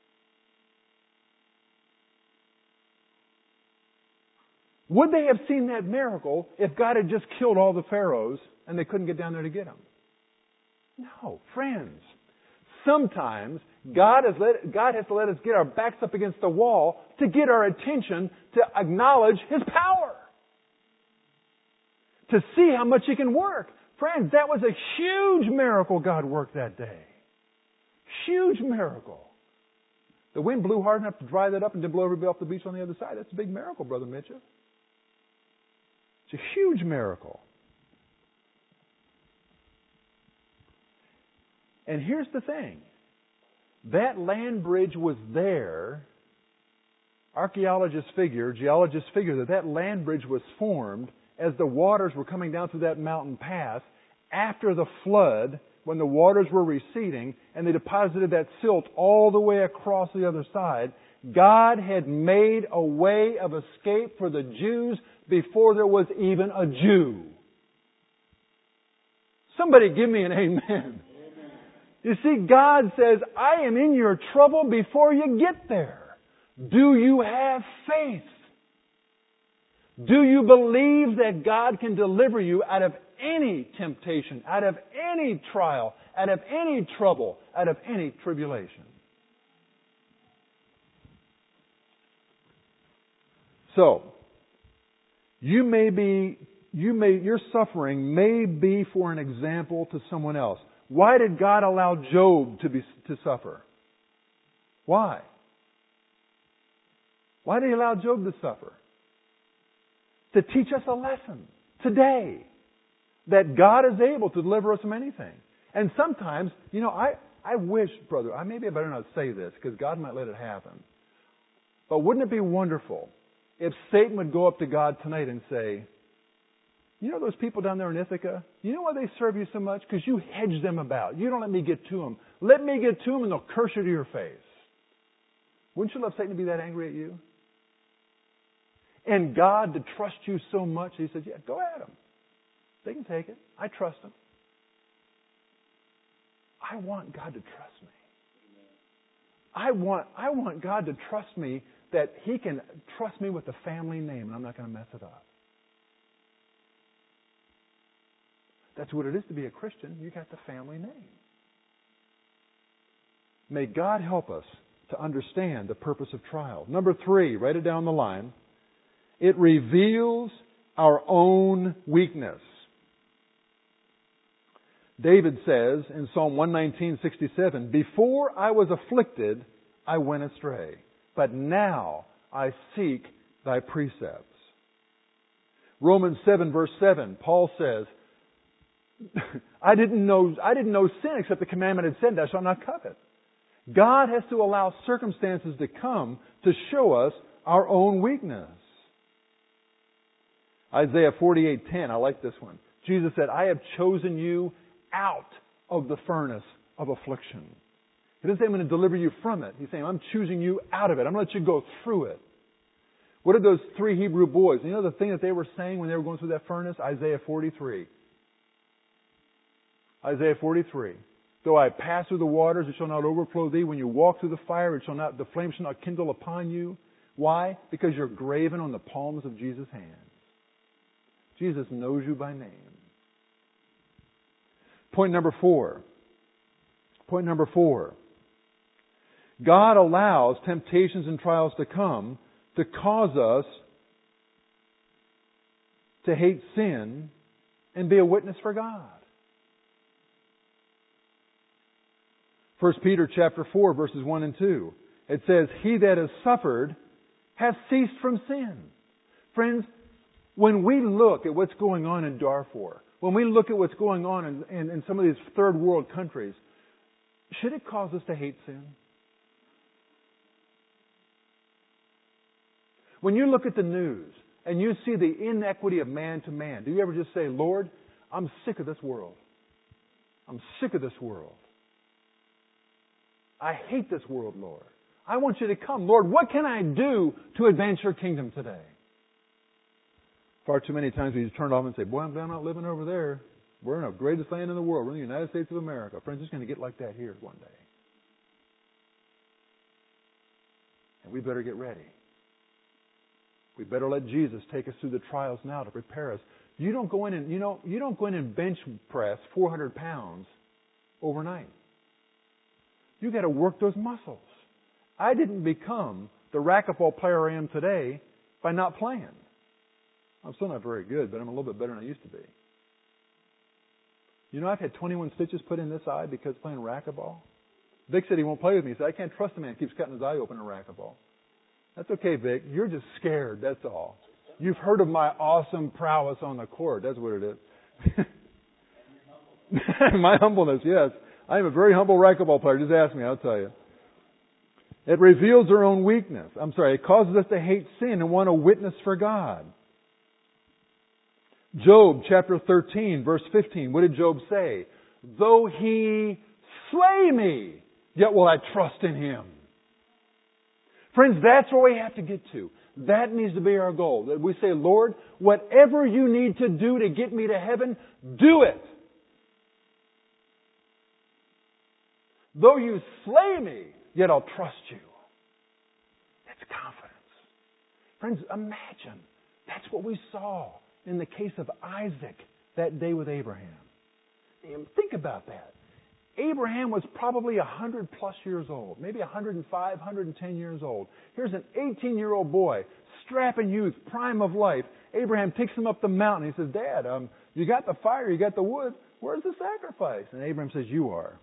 Would they have seen that miracle if God had just killed all the pharaohs and they couldn't get down there to get them? No, friends. Sometimes God has, let, God has to let us get our backs up against the wall to get our attention, to acknowledge His power. To see how much He can work. Friends, that was a huge miracle God worked that day. Huge miracle. The wind blew hard enough to dry that up and to blow everybody off the beach on the other side. That's a big miracle, Brother Mitchell. It's a huge miracle. And here's the thing. That land bridge was there. Archaeologists figure, geologists figure that that land bridge was formed as the waters were coming down through that mountain pass after the flood, when the waters were receding, and they deposited that silt all the way across the other side. God had made a way of escape for the Jews before there was even a Jew. Somebody give me an amen. Amen. You see, God says, I am in your trouble before you get there. Do you have faith? Do you believe that God can deliver you out of any temptation, out of any trial, out of any trouble, out of any tribulation? So, you may be, you may, your suffering may be for an example to someone else. Why did God allow Job to be, to suffer? Why? Why did He allow Job to suffer? To teach us a lesson today that God is able to deliver us from anything. And sometimes, you know, I, I wish, brother, I maybe I better not say this because God might let it happen. But wouldn't it be wonderful if Satan would go up to God tonight and say, you know those people down there in Ithaca? You know why they serve you so much? Because you hedge them about. You don't let me get to them. Let me get to them and they'll curse you to your face. Wouldn't you love Satan to be that angry at you? And God to trust you so much, He says, yeah, go at them. They can take it. I trust them. I want God to trust me. I want, I want God to trust me that He can trust me with the family name and I'm not going to mess it up. That's what it is to be a Christian. You got the family name. May God help us to understand the purpose of trial. Number three, write it down the line. It reveals our own weakness. David says in Psalm one nineteen, sixty-seven, before I was afflicted, I went astray, but now I seek thy precepts. Romans seven, verse seven, Paul says, I didn't know, I didn't know sin except the commandment had said, thou shalt not covet. God has to allow circumstances to come to show us our own weakness. Isaiah forty-eight ten, I like this one. Jesus said, I have chosen you out of the furnace of affliction. He doesn't say I'm going to deliver you from it. He's saying I'm choosing you out of it. I'm going to let you go through it. What are those three Hebrew boys? You know the thing that they were saying when they were going through that furnace? Isaiah forty-three. Isaiah forty-three. Though I pass through the waters, it shall not overflow thee. When you walk through the fire, it shall not, the flame shall not kindle upon you. Why? Because you're graven on the palms of Jesus' hands. Jesus knows you by name. Point number four. Point number four. God allows temptations and trials to come to cause us to hate sin and be a witness for God. First Peter chapter four, verses one and two. It says, he that has suffered hath ceased from sin. Friends, when we look at what's going on in Darfur, when we look at what's going on in, in, in some of these third world countries, should it cause us to hate sin? When you look at the news and you see the inequity of man to man, do you ever just say, Lord, I'm sick of this world. I'm sick of this world. I hate this world, Lord. I want you to come. Lord, what can I do to advance your kingdom today? Far too many times we just turn off and say, boy, I'm glad I'm not living over there. We're in the greatest land in the world. We're in the United States of America. Friends, it's going to get like that here one day. And we better get ready. We better let Jesus take us through the trials now to prepare us. You don't go in and, you know, you don't go in and bench press four hundred pounds overnight. You got to work those muscles. I didn't become the racquetball player I am today by not playing. I'm still not very good, but I'm a little bit better than I used to be. You know, I've had twenty-one stitches put in this eye because playing racquetball. Vic said he won't play with me. He said, I can't trust a man who keeps cutting his eye open in racquetball. That's okay, Vic. You're just scared, that's all. You've heard of my awesome prowess on the court. That's what it is. My humbleness, yes. I am a very humble racquetball player. Just ask me, I'll tell you. It reveals our own weakness. I'm sorry, it causes us to hate sin and want to witness for God. Job chapter thirteen, verse fifteen. What did Job say? Though he slay me, yet will I trust in him. Friends, that's where we have to get to. That needs to be our goal. That we say, Lord, whatever you need to do to get me to heaven, do it. Though you slay me, yet I'll trust you. That's confidence. Friends, imagine. That's what we saw in the case of Isaac that day with Abraham. Think about that. Abraham was probably one hundred plus years old, maybe one hundred five, one hundred ten years old. Here's an eighteen-year-old boy, strapping youth, prime of life. Abraham takes him up the mountain. He says, Dad, um, you got the fire, you got the wood. Where's the sacrifice? And Abraham says, you are.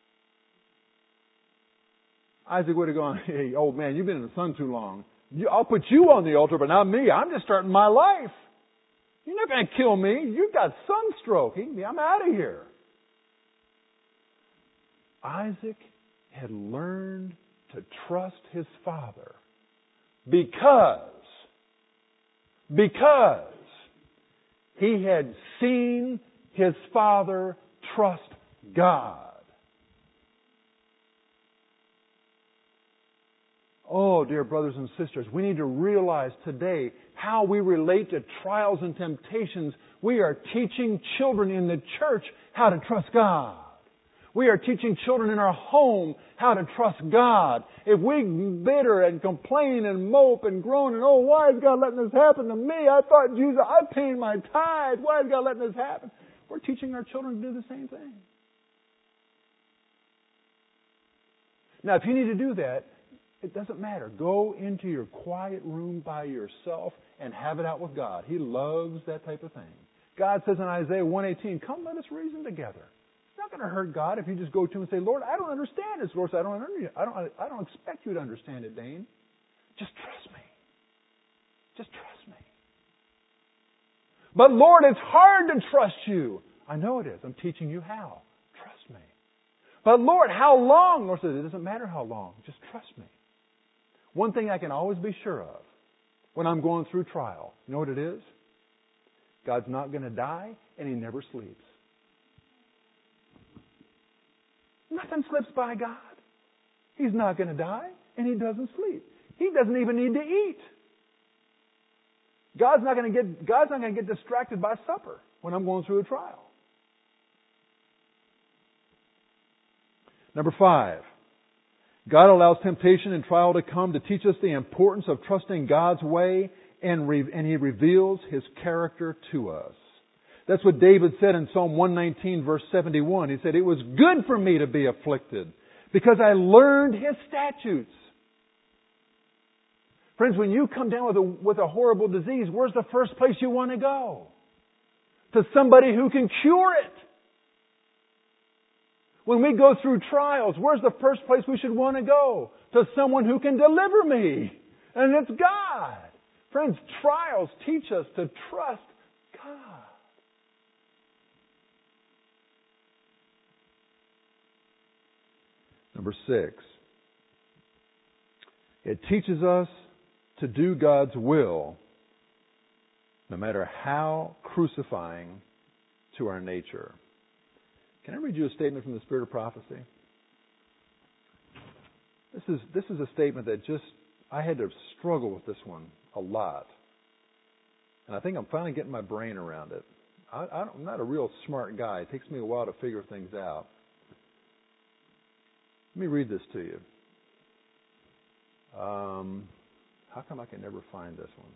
Isaac would have gone, hey, old man, you've been in the sun too long. I'll put you on the altar, but not me. I'm just starting my life. You're not going to kill me. You've got sunstroke. I'm out of here. Isaac had learned to trust his father because, because he had seen his father trust God. Oh, dear brothers and sisters, we need to realize today how we relate to trials and temptations. We are teaching children in the church how to trust God. We are teaching children in our home how to trust God. If we bitter and complain and mope and groan and, oh, why is God letting this happen to me? I thought, Jesus, I paid my tithe. Why is God letting this happen? We're teaching our children to do the same thing. Now, if you need to do that, it doesn't matter. Go into your quiet room by yourself and have it out with God. He loves that type of thing. God says in Isaiah one eighteen, come, let us reason together. It's not going to hurt God if you just go to him and say, Lord, I don't understand this. Lord says, I don't, I don't, I don't expect you to understand it, Dane. Just trust me. Just trust me. But Lord, it's hard to trust you. I know it is. I'm teaching you how. Trust me. But Lord, how long? Lord says, it doesn't matter how long. Just trust me. One thing I can always be sure of when I'm going through trial, you know what it is? God's not going to die, and He never sleeps. Nothing slips by God. He's not going to die, and He doesn't sleep. He doesn't even need to eat. God's not going to get God's not going to get distracted by supper when I'm going through a trial. Number five. God allows temptation and trial to come to teach us the importance of trusting God's way, and, re- and He reveals His character to us. That's what David said in Psalm one nineteen, verse seventy-one. He said, it was good for me to be afflicted because I learned His statutes. Friends, when you come down with a, with a horrible disease, where's the first place you want to go? To somebody who can cure it. When we go through trials, where's the first place we should want to go? To someone who can deliver me. And it's God. Friends, trials teach us to trust God. Number six. It teaches us to do God's will, no matter how crucifying to our nature. Can I read you a statement from the Spirit of Prophecy? This is this is a statement that just, I had to struggle with this one a lot. And I think I'm finally getting my brain around it. I, I'm not a real smart guy. It takes me a while to figure things out. Let me read this to you. Um, how come I can never find this one?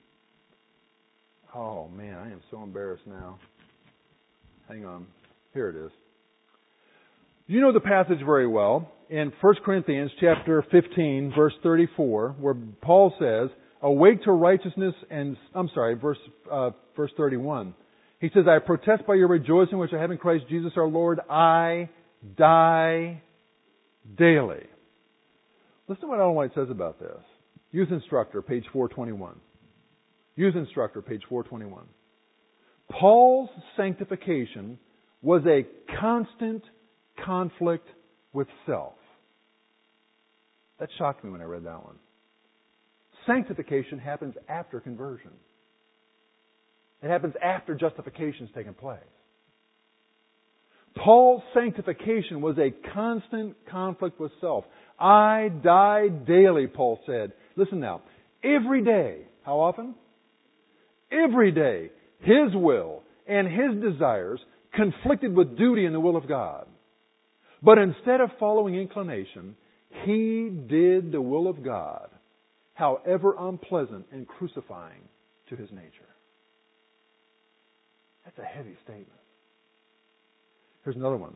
Oh, man, I am so embarrassed now. Hang on. Here it is. You know the passage very well in First Corinthians chapter fifteen, verse thirty-four, where Paul says, awake to righteousness and, I'm sorry, verse, uh, verse thirty-one. He says, I protest by your rejoicing which I have in Christ Jesus our Lord, I die daily. Listen to what Ellen White says about this. Youth Instructor, page four twenty-one. Youth Instructor, page four twenty-one. Paul's sanctification was a constant conflict with self. That shocked me when I read that one. Sanctification happens after conversion. It happens after justification's taken place. Paul's sanctification was a constant conflict with self. I die daily, Paul said. Listen now. Every day. How often? Every day. His will and his desires conflicted with duty and the will of God. But instead of following inclination, he did the will of God, however unpleasant and crucifying to his nature. That's a heavy statement. Here's another one.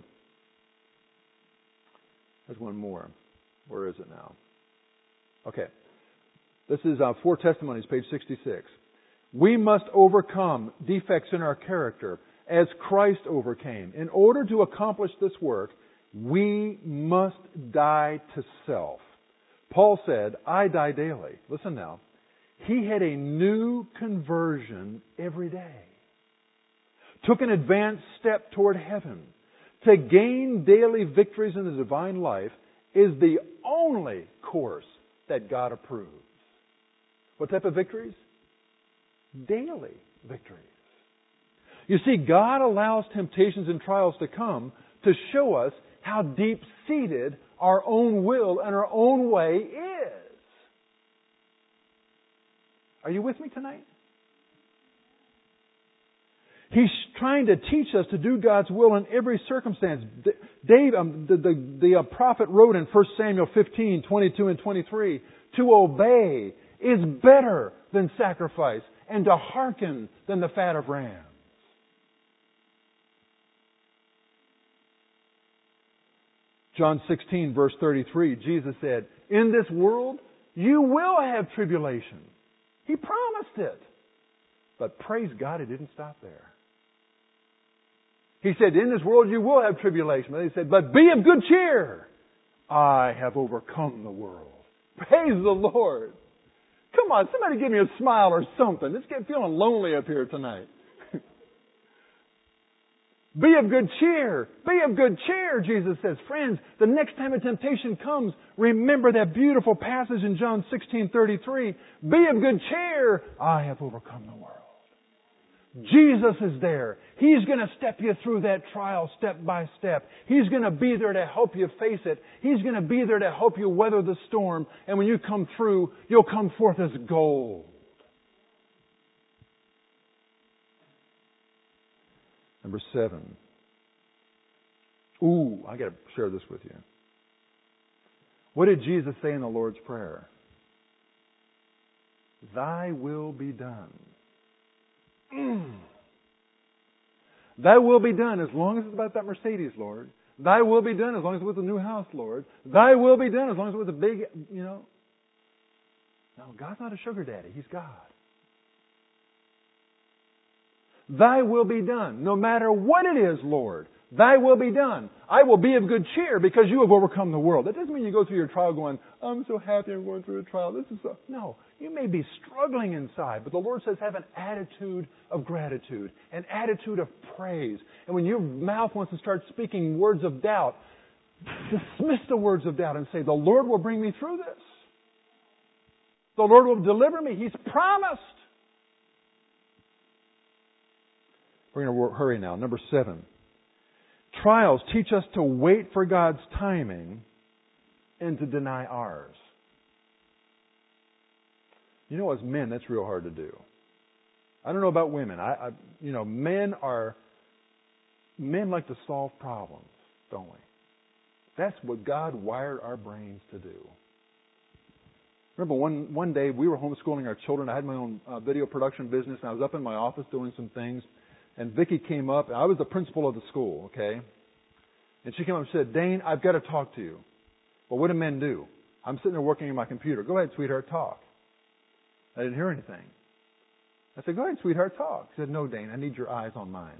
There's one more. Where is it now? Okay. This is uh, Four Testimonies, page sixty-six. We must overcome defects in our character as Christ overcame. In order to accomplish this work, we must die to self. Paul said, I die daily. Listen now. He had a new conversion every day. Took an advanced step toward heaven. To gain daily victories in the divine life is the only course that God approves. What type of victories? Daily victories. You see, God allows temptations and trials to come to show us how deep-seated our own will and our own way is. Are you with me tonight? He's trying to teach us to do God's will in every circumstance. Dave, um, the, the, the uh, prophet wrote in First Samuel fifteen, twenty-two and twenty-three, to obey is better than sacrifice, and to hearken than the fat of rams. John sixteen, verse thirty-three, Jesus said, in this world you will have tribulation. He promised it. But praise God, it didn't stop there. He said, in this world you will have tribulation. But he said, but be of good cheer. I have overcome the world. Praise the Lord. Come on, somebody give me a smile or something. It's getting feeling lonely up here tonight. Be of good cheer. Be of good cheer, Jesus says. Friends, the next time a temptation comes, remember that beautiful passage in John sixteen thirty-three. Be of good cheer. I have overcome the world. Jesus is there. He's going to step you through that trial step by step. He's going to be there to help you face it. He's going to be there to help you weather the storm. And when you come through, you'll come forth as gold. Number seven. Ooh, I got to share this with you. What did Jesus say in the Lord's Prayer? Thy will be done. Mm. Thy will be done as long as it's about that Mercedes, Lord. Thy will be done as long as it's with the new house, Lord. Thy will be done as long as it's with the big, you know. No, God's not a sugar daddy. He's God. Thy will be done. No matter what it is, Lord, Thy will be done. I will be of good cheer because you have overcome the world. That doesn't mean you go through your trial going, I'm so happy I'm going through a trial. This is so... No, you may be struggling inside, but the Lord says have an attitude of gratitude, an attitude of praise. And when your mouth wants to start speaking words of doubt, dismiss the words of doubt and say, the Lord will bring me through this. The Lord will deliver me. He's promised. We're going to hurry now. Number seven. Trials teach us to wait for God's timing and to deny ours. You know, as men, that's real hard to do. I don't know about women. I, I you know, men are, men like to solve problems, don't we? That's what God wired our brains to do. Remember one, one day we were homeschooling our children. I had my own uh, video production business, and I was up in my office doing some things. And Vicki came up, and I was the principal of the school, okay? And she came up and said, Dane, I've got to talk to you. Well, what do men do? I'm sitting there working on my computer. Go ahead, sweetheart, talk. I didn't hear anything. I said, go ahead, sweetheart, talk. She said, no, Dane, I need your eyes on mine.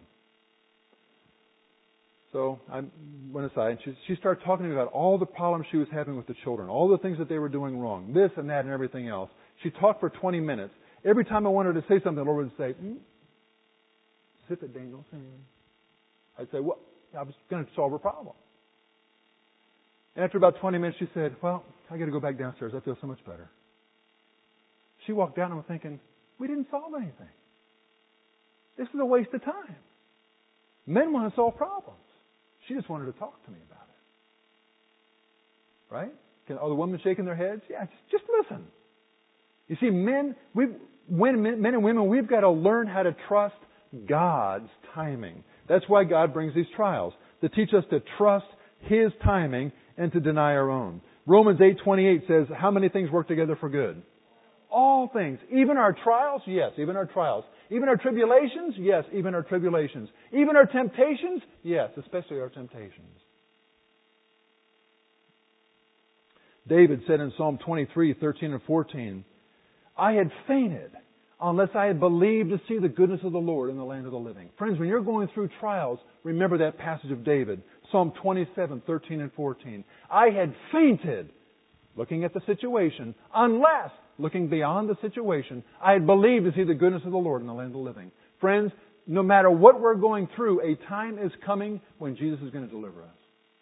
So I went aside, and she, she started talking to me about all the problems she was having with the children, all the things that they were doing wrong, this and that and everything else. She talked for twenty minutes. Every time I wanted to say something, the Lord would say, mm, sip it, Dane, don't say anything. I'd say, well, I was going to solve her problem. And after about twenty minutes, she said, well, I got to go back downstairs. I feel so much better. She walked out, and I'm thinking, we didn't solve anything. This is a waste of time. Men want to solve problems. She just wanted to talk to me about it. Right? Can, are the women shaking their heads? Yeah, just, just listen. You see, men, we, when, men and women, we've got to learn how to trust God's timing. That's why God brings these trials, to teach us to trust His timing and to deny our own. Romans eight twenty-eight says, how many things work together for good? All things. Even our trials? Yes, even our trials. Even our tribulations? Yes, even our tribulations. Even our temptations? Yes, especially our temptations. David said in Psalm twenty-three, thirteen and fourteen, I had fainted unless I had believed to see the goodness of the Lord in the land of the living. Friends, when you're going through trials, remember that passage of David, Psalm twenty-seven, thirteen and fourteen. I had fainted, looking at the situation, unless, looking beyond the situation, I had believed to see the goodness of the Lord in the land of the living. Friends, no matter what we're going through, a time is coming when Jesus is going to deliver us.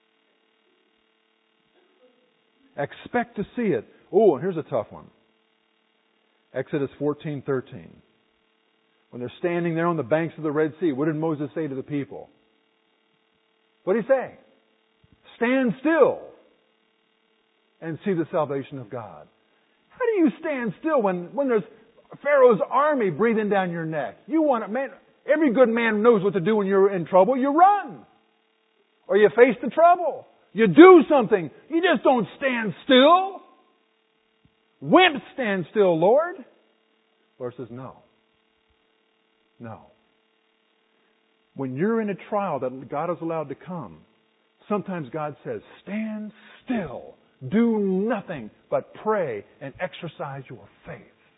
Expect to see it. Oh, and here's a tough one. Exodus fourteen thirteen. When they're standing there on the banks of the Red Sea, what did Moses say to the people? What did he say? Stand still and see the salvation of God. How do you stand still when, when there's Pharaoh's army breathing down your neck? You want to, man, every good man knows what to do when you're in trouble. You run. Or you face the trouble. You do something. You just don't stand still. Wimps stand still, Lord. Lord says, no. No. When you're in a trial that God has allowed to come, sometimes God says, stand still. Do nothing but pray and exercise your faith.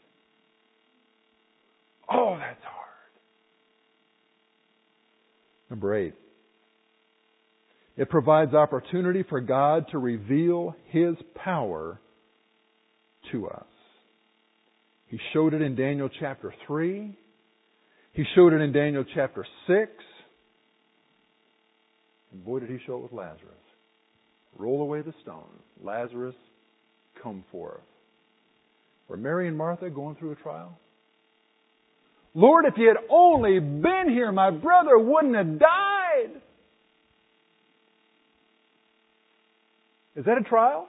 Oh, that's hard. Number eight. It provides opportunity for God to reveal His power to us. He showed it in Daniel chapter three. He showed it in Daniel chapter six. And boy, did He show it with Lazarus. Roll away the stone. Lazarus, come forth. Were Mary and Martha going through a trial? Lord, if you had only been here, my brother wouldn't have died. Is that a trial?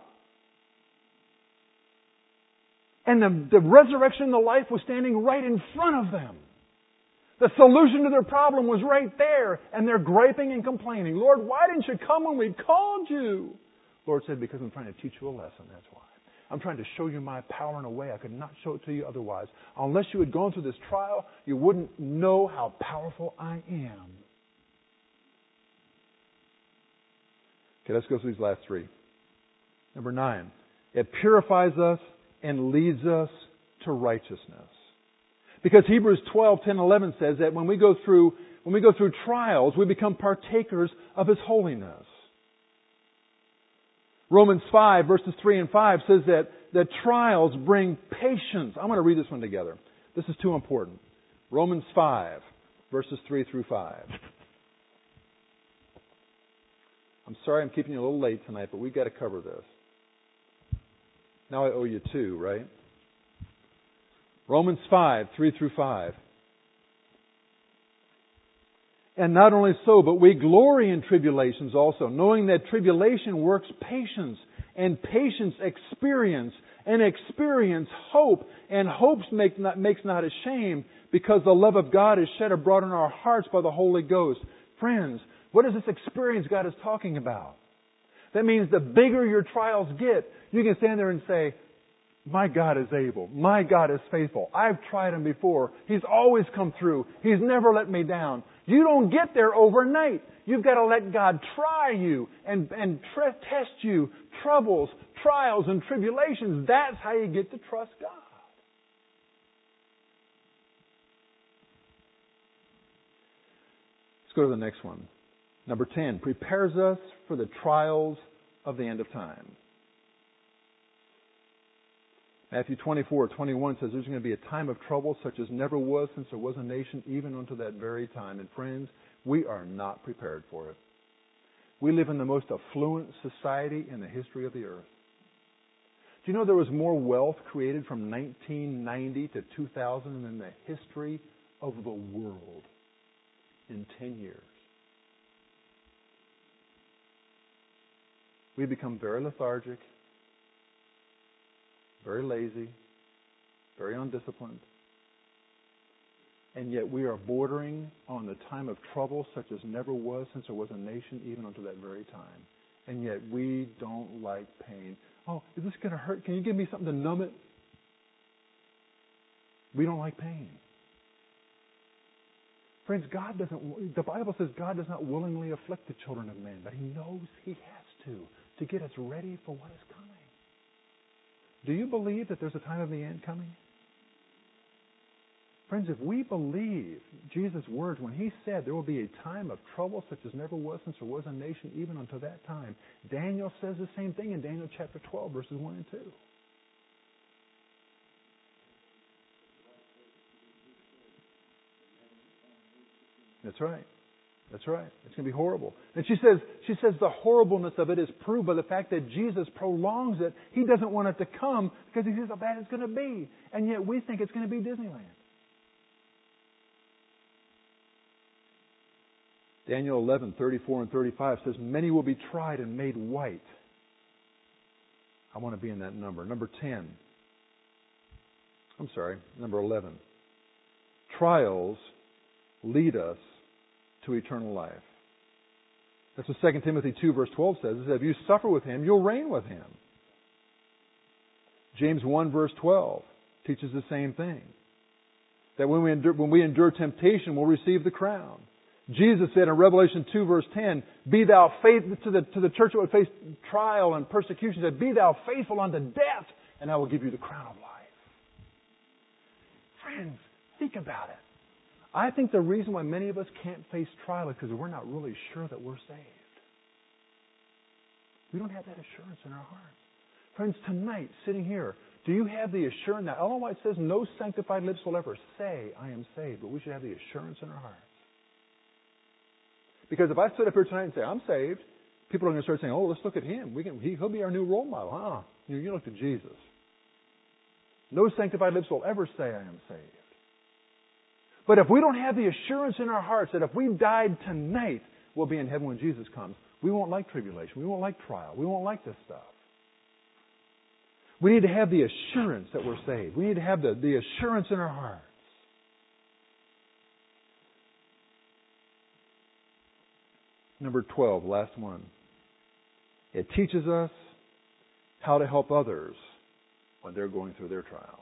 And the, the resurrection and the life was standing right in front of them. The solution to their problem was right there, and they're griping and complaining. Lord, why didn't you come when we called you? Lord said, because I'm trying to teach you a lesson, that's why. I'm trying to show you my power in a way I could not show it to you otherwise. Unless you had gone through this trial, you wouldn't know how powerful I am. Okay, let's go through these last three. Number nine, it purifies us and leads us to righteousness. Because Hebrews twelve, ten, eleven says that when we go through when we go through trials, we become partakers of His holiness. Romans five, verses three and five says that, that trials bring patience. I'm going to read this one together. This is too important. Romans five, verses three through five. I'm sorry I'm keeping you a little late tonight, but we've got to cover this. Now I owe you two, right? Romans five, three through five. And not only so, but we glory in tribulations also, knowing that tribulation works patience, and patience experience, and experience hope, and hope make not, makes not ashamed, because the love of God is shed abroad in our hearts by the Holy Ghost. Friends, what is this experience God is talking about? That means the bigger your trials get, you can stand there and say, my God is able. My God is faithful. I've tried Him before. He's always come through. He's never let me down. You don't get there overnight. You've got to let God try you and, and tre- test you. Troubles, trials, and tribulations. That's how you get to trust God. Let's go to the next one. Number ten, prepares us for the trials of the end of time. Matthew twenty-four, twenty-one says there's going to be a time of trouble such as never was since there was a nation, even unto that very time. And friends, we are not prepared for it. We live in the most affluent society in the history of the earth. Do you know there was more wealth created from nineteen ninety to two thousand in the history of the world in ten years? We become very lethargic, very lazy, very undisciplined. And yet we are bordering on the time of trouble such as never was since there was a nation, even unto that very time. And yet we don't like pain. Oh, is this going to hurt? Can you give me something to numb it? We don't like pain. Friends, God doesn't, the Bible says God does not willingly afflict the children of men, but He knows He has to, to get us ready for what is coming. Do you believe that there's a time of the end coming? Friends, if we believe Jesus' words when He said there will be a time of trouble such as never was since there was a nation even until that time, Daniel says the same thing in Daniel chapter twelve, verses one and two. That's right. That's right. It's going to be horrible. And she says, she says the horribleness of it is proved by the fact that Jesus prolongs it. He doesn't want it to come because He says how bad it's going to be. And yet we think it's going to be Disneyland. Daniel eleven, thirty-four and thirty-five says, many will be tried and made white. I want to be in that number. Number ten. I'm sorry, number eleven. Trials lead us to eternal life. That's what Second Timothy two verse twelve says. Is that if you suffer with Him, you'll reign with Him. James one verse twelve teaches the same thing. That when we endure, when we endure temptation, we'll receive the crown. Jesus said in Revelation two verse ten, be thou faithful to the, to the church that would face trial and persecution, said, be thou faithful unto death, and I will give you the crown of life. Friends, think about it. I think the reason why many of us can't face trial is because we're not really sure that we're saved. We don't have that assurance in our hearts. Friends, tonight, sitting here, do you have the assurance? Now, Ellen White says no sanctified lips will ever say, I am saved, but we should have the assurance in our hearts. Because if I stood up here tonight and say, I'm saved, people are going to start saying, oh, let's look at him. We can, he, he'll be our new role model. Huh? You, you look to Jesus. No sanctified lips will ever say, I am saved. But if we don't have the assurance in our hearts that if we died tonight, we'll be in heaven when Jesus comes, we won't like tribulation. We won't like trial. We won't like this stuff. We need to have the assurance that we're saved. We need to have the, the assurance in our hearts. Number twelve, last one. It teaches us how to help others when they're going through their trials.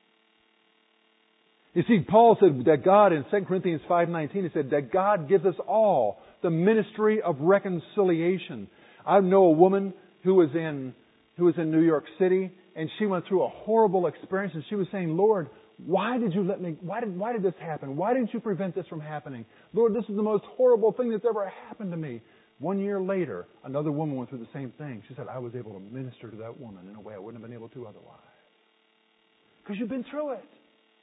You see, Paul said that God, in Second Corinthians five nineteen, he said that God gives us all the ministry of reconciliation. I know a woman who was in who was in New York City, and she went through a horrible experience, and she was saying, Lord, why did you let me, why did, why did this happen? Why didn't you prevent this from happening? Lord, this is the most horrible thing that's ever happened to me. One year later, another woman went through the same thing. She said, I was able to minister to that woman in a way I wouldn't have been able to otherwise. Because you've been through it.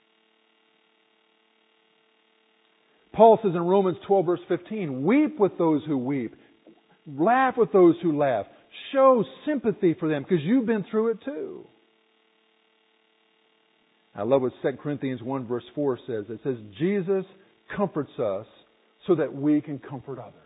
Paul says in Romans twelve verse fifteen, weep with those who weep. Laugh with those who laugh. Show sympathy for them because you've been through it too. I love what Second Corinthians one verse four says. It says, Jesus comforts us so that we can comfort others.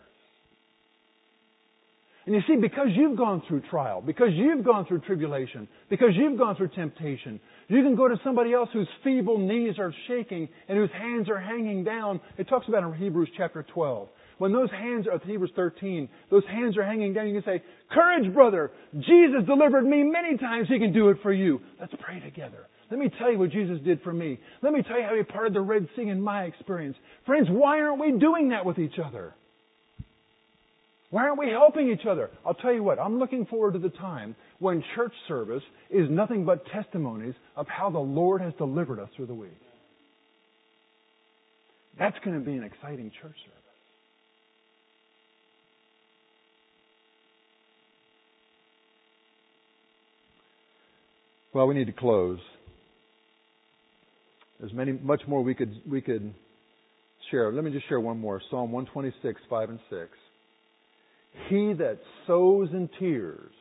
And you see, because you've gone through trial, because you've gone through tribulation, because you've gone through temptation, you can go to somebody else whose feeble knees are shaking and whose hands are hanging down. It talks about in Hebrews chapter twelve. When those hands are, Hebrews thirteen, those hands are hanging down, you can say, courage, brother. Jesus delivered me many times. He can do it for you. Let's pray together. Let me tell you what Jesus did for me. Let me tell you how He parted the Red Sea in my experience. Friends, why aren't we doing that with each other? Why aren't we helping each other? I'll tell you what, I'm looking forward to the time when church service is nothing but testimonies of how the Lord has delivered us through the week. That's going to be an exciting church service. Well, we need to close. There's many, much more we could we could share. Let me just share one more. Psalm one twenty-six, five and six. He that sows in tears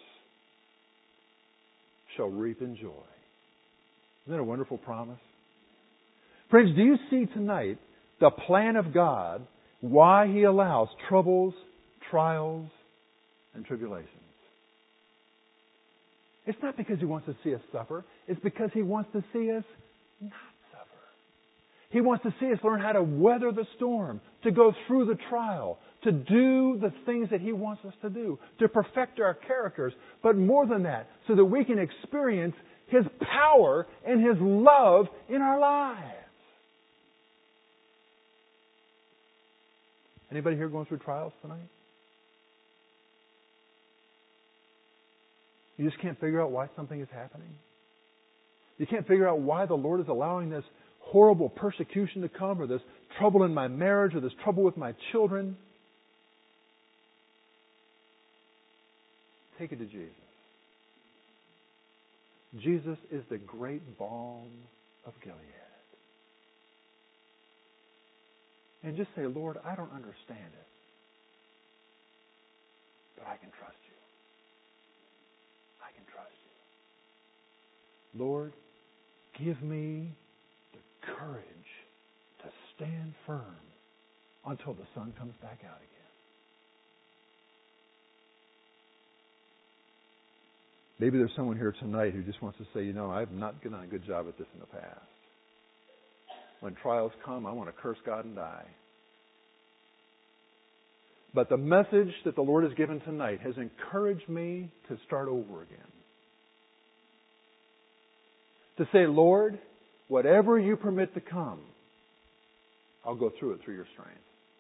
shall reap in joy. Isn't that a wonderful promise? Friends, do you see tonight the plan of God, why He allows troubles, trials, and tribulations? It's not because He wants to see us suffer. It's because He wants to see us not suffer. He wants to see us learn how to weather the storm, to go through the trial, to do the things that He wants us to do, to perfect our characters, but more than that, so that we can experience His power and His love in our lives. Anybody here going through trials tonight? You just can't figure out why something is happening? You can't figure out why the Lord is allowing this horrible persecution to come, or this trouble in my marriage, or this trouble with my children? Take it to Jesus. Jesus is the great balm of Gilead. And just say, Lord, I don't understand it, but I can trust you. I can trust you. Lord, give me the courage to stand firm until the sun comes back out again. Maybe there's someone here tonight who just wants to say, you know, I've not done a good job at this in the past. When trials come, I want to curse God and die. But the message that the Lord has given tonight has encouraged me to start over again. To say, Lord, whatever you permit to come, I'll go through it through your strength.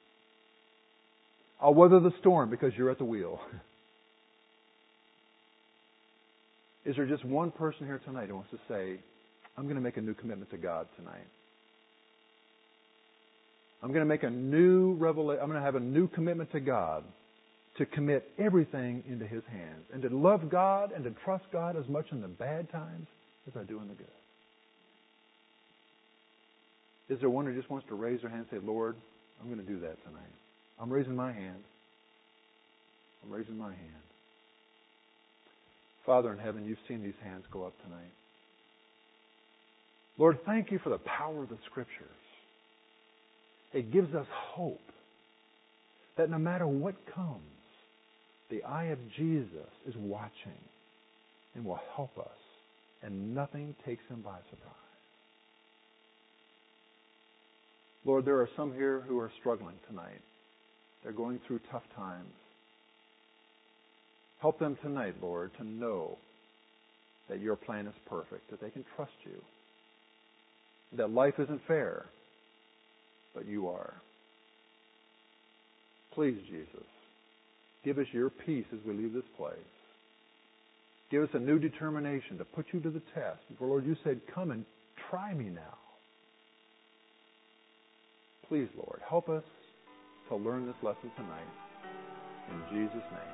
I'll weather the storm because you're at the wheel. Is there just one person here tonight who wants to say, I'm going to make a new commitment to God tonight? I'm going to make a new revelation. I'm going to have a new commitment to God to commit everything into His hands and to love God and to trust God as much in the bad times as I do in the good. Is there one who just wants to raise their hand and say, Lord, I'm going to do that tonight? I'm raising my hand. I'm raising my hand. Father in heaven, you've seen these hands go up tonight. Lord, thank you for the power of the Scriptures. It gives us hope that no matter what comes, the eye of Jesus is watching and will help us, and nothing takes Him by surprise. Lord, there are some here who are struggling tonight. They're going through tough times. Help them tonight, Lord, to know that your plan is perfect, that they can trust you, that life isn't fair, but you are. Please, Jesus, give us your peace as we leave this place. Give us a new determination to put you to the test. For Lord, you said, come and try me now. Please, Lord, help us to learn this lesson tonight. In Jesus' name.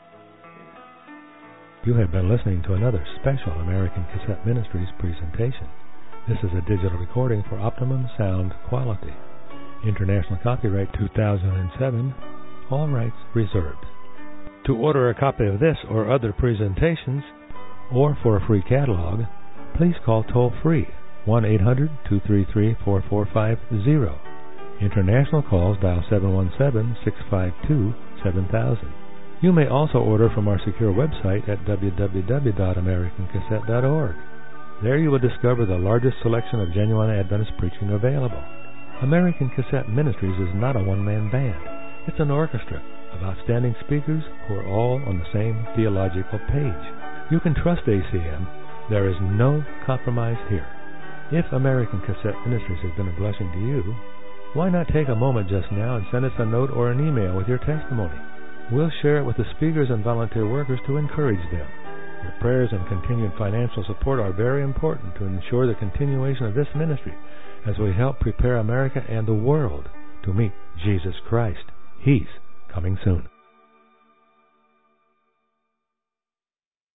You have been listening to another special American Cassette Ministries presentation. This is a digital recording for optimum sound quality. International copyright two thousand seven. All rights reserved. To order a copy of this or other presentations, or for a free catalog, please call toll-free one eight hundred two three three four four five zero. International calls dial seven one seven six five two seven thousand. You may also order from our secure website at w w w dot american cassette dot org. There you will discover the largest selection of genuine Adventist preaching available. American Cassette Ministries is not a one-man band. It's an orchestra of outstanding speakers who are all on the same theological page. You can trust A C M. There is no compromise here. If American Cassette Ministries has been a blessing to you, why not take a moment just now and send us a note or an email with your testimony? We'll share it with the speakers and volunteer workers to encourage them. Your prayers and continued financial support are very important to ensure the continuation of this ministry as we help prepare America and the world to meet Jesus Christ. He's coming soon.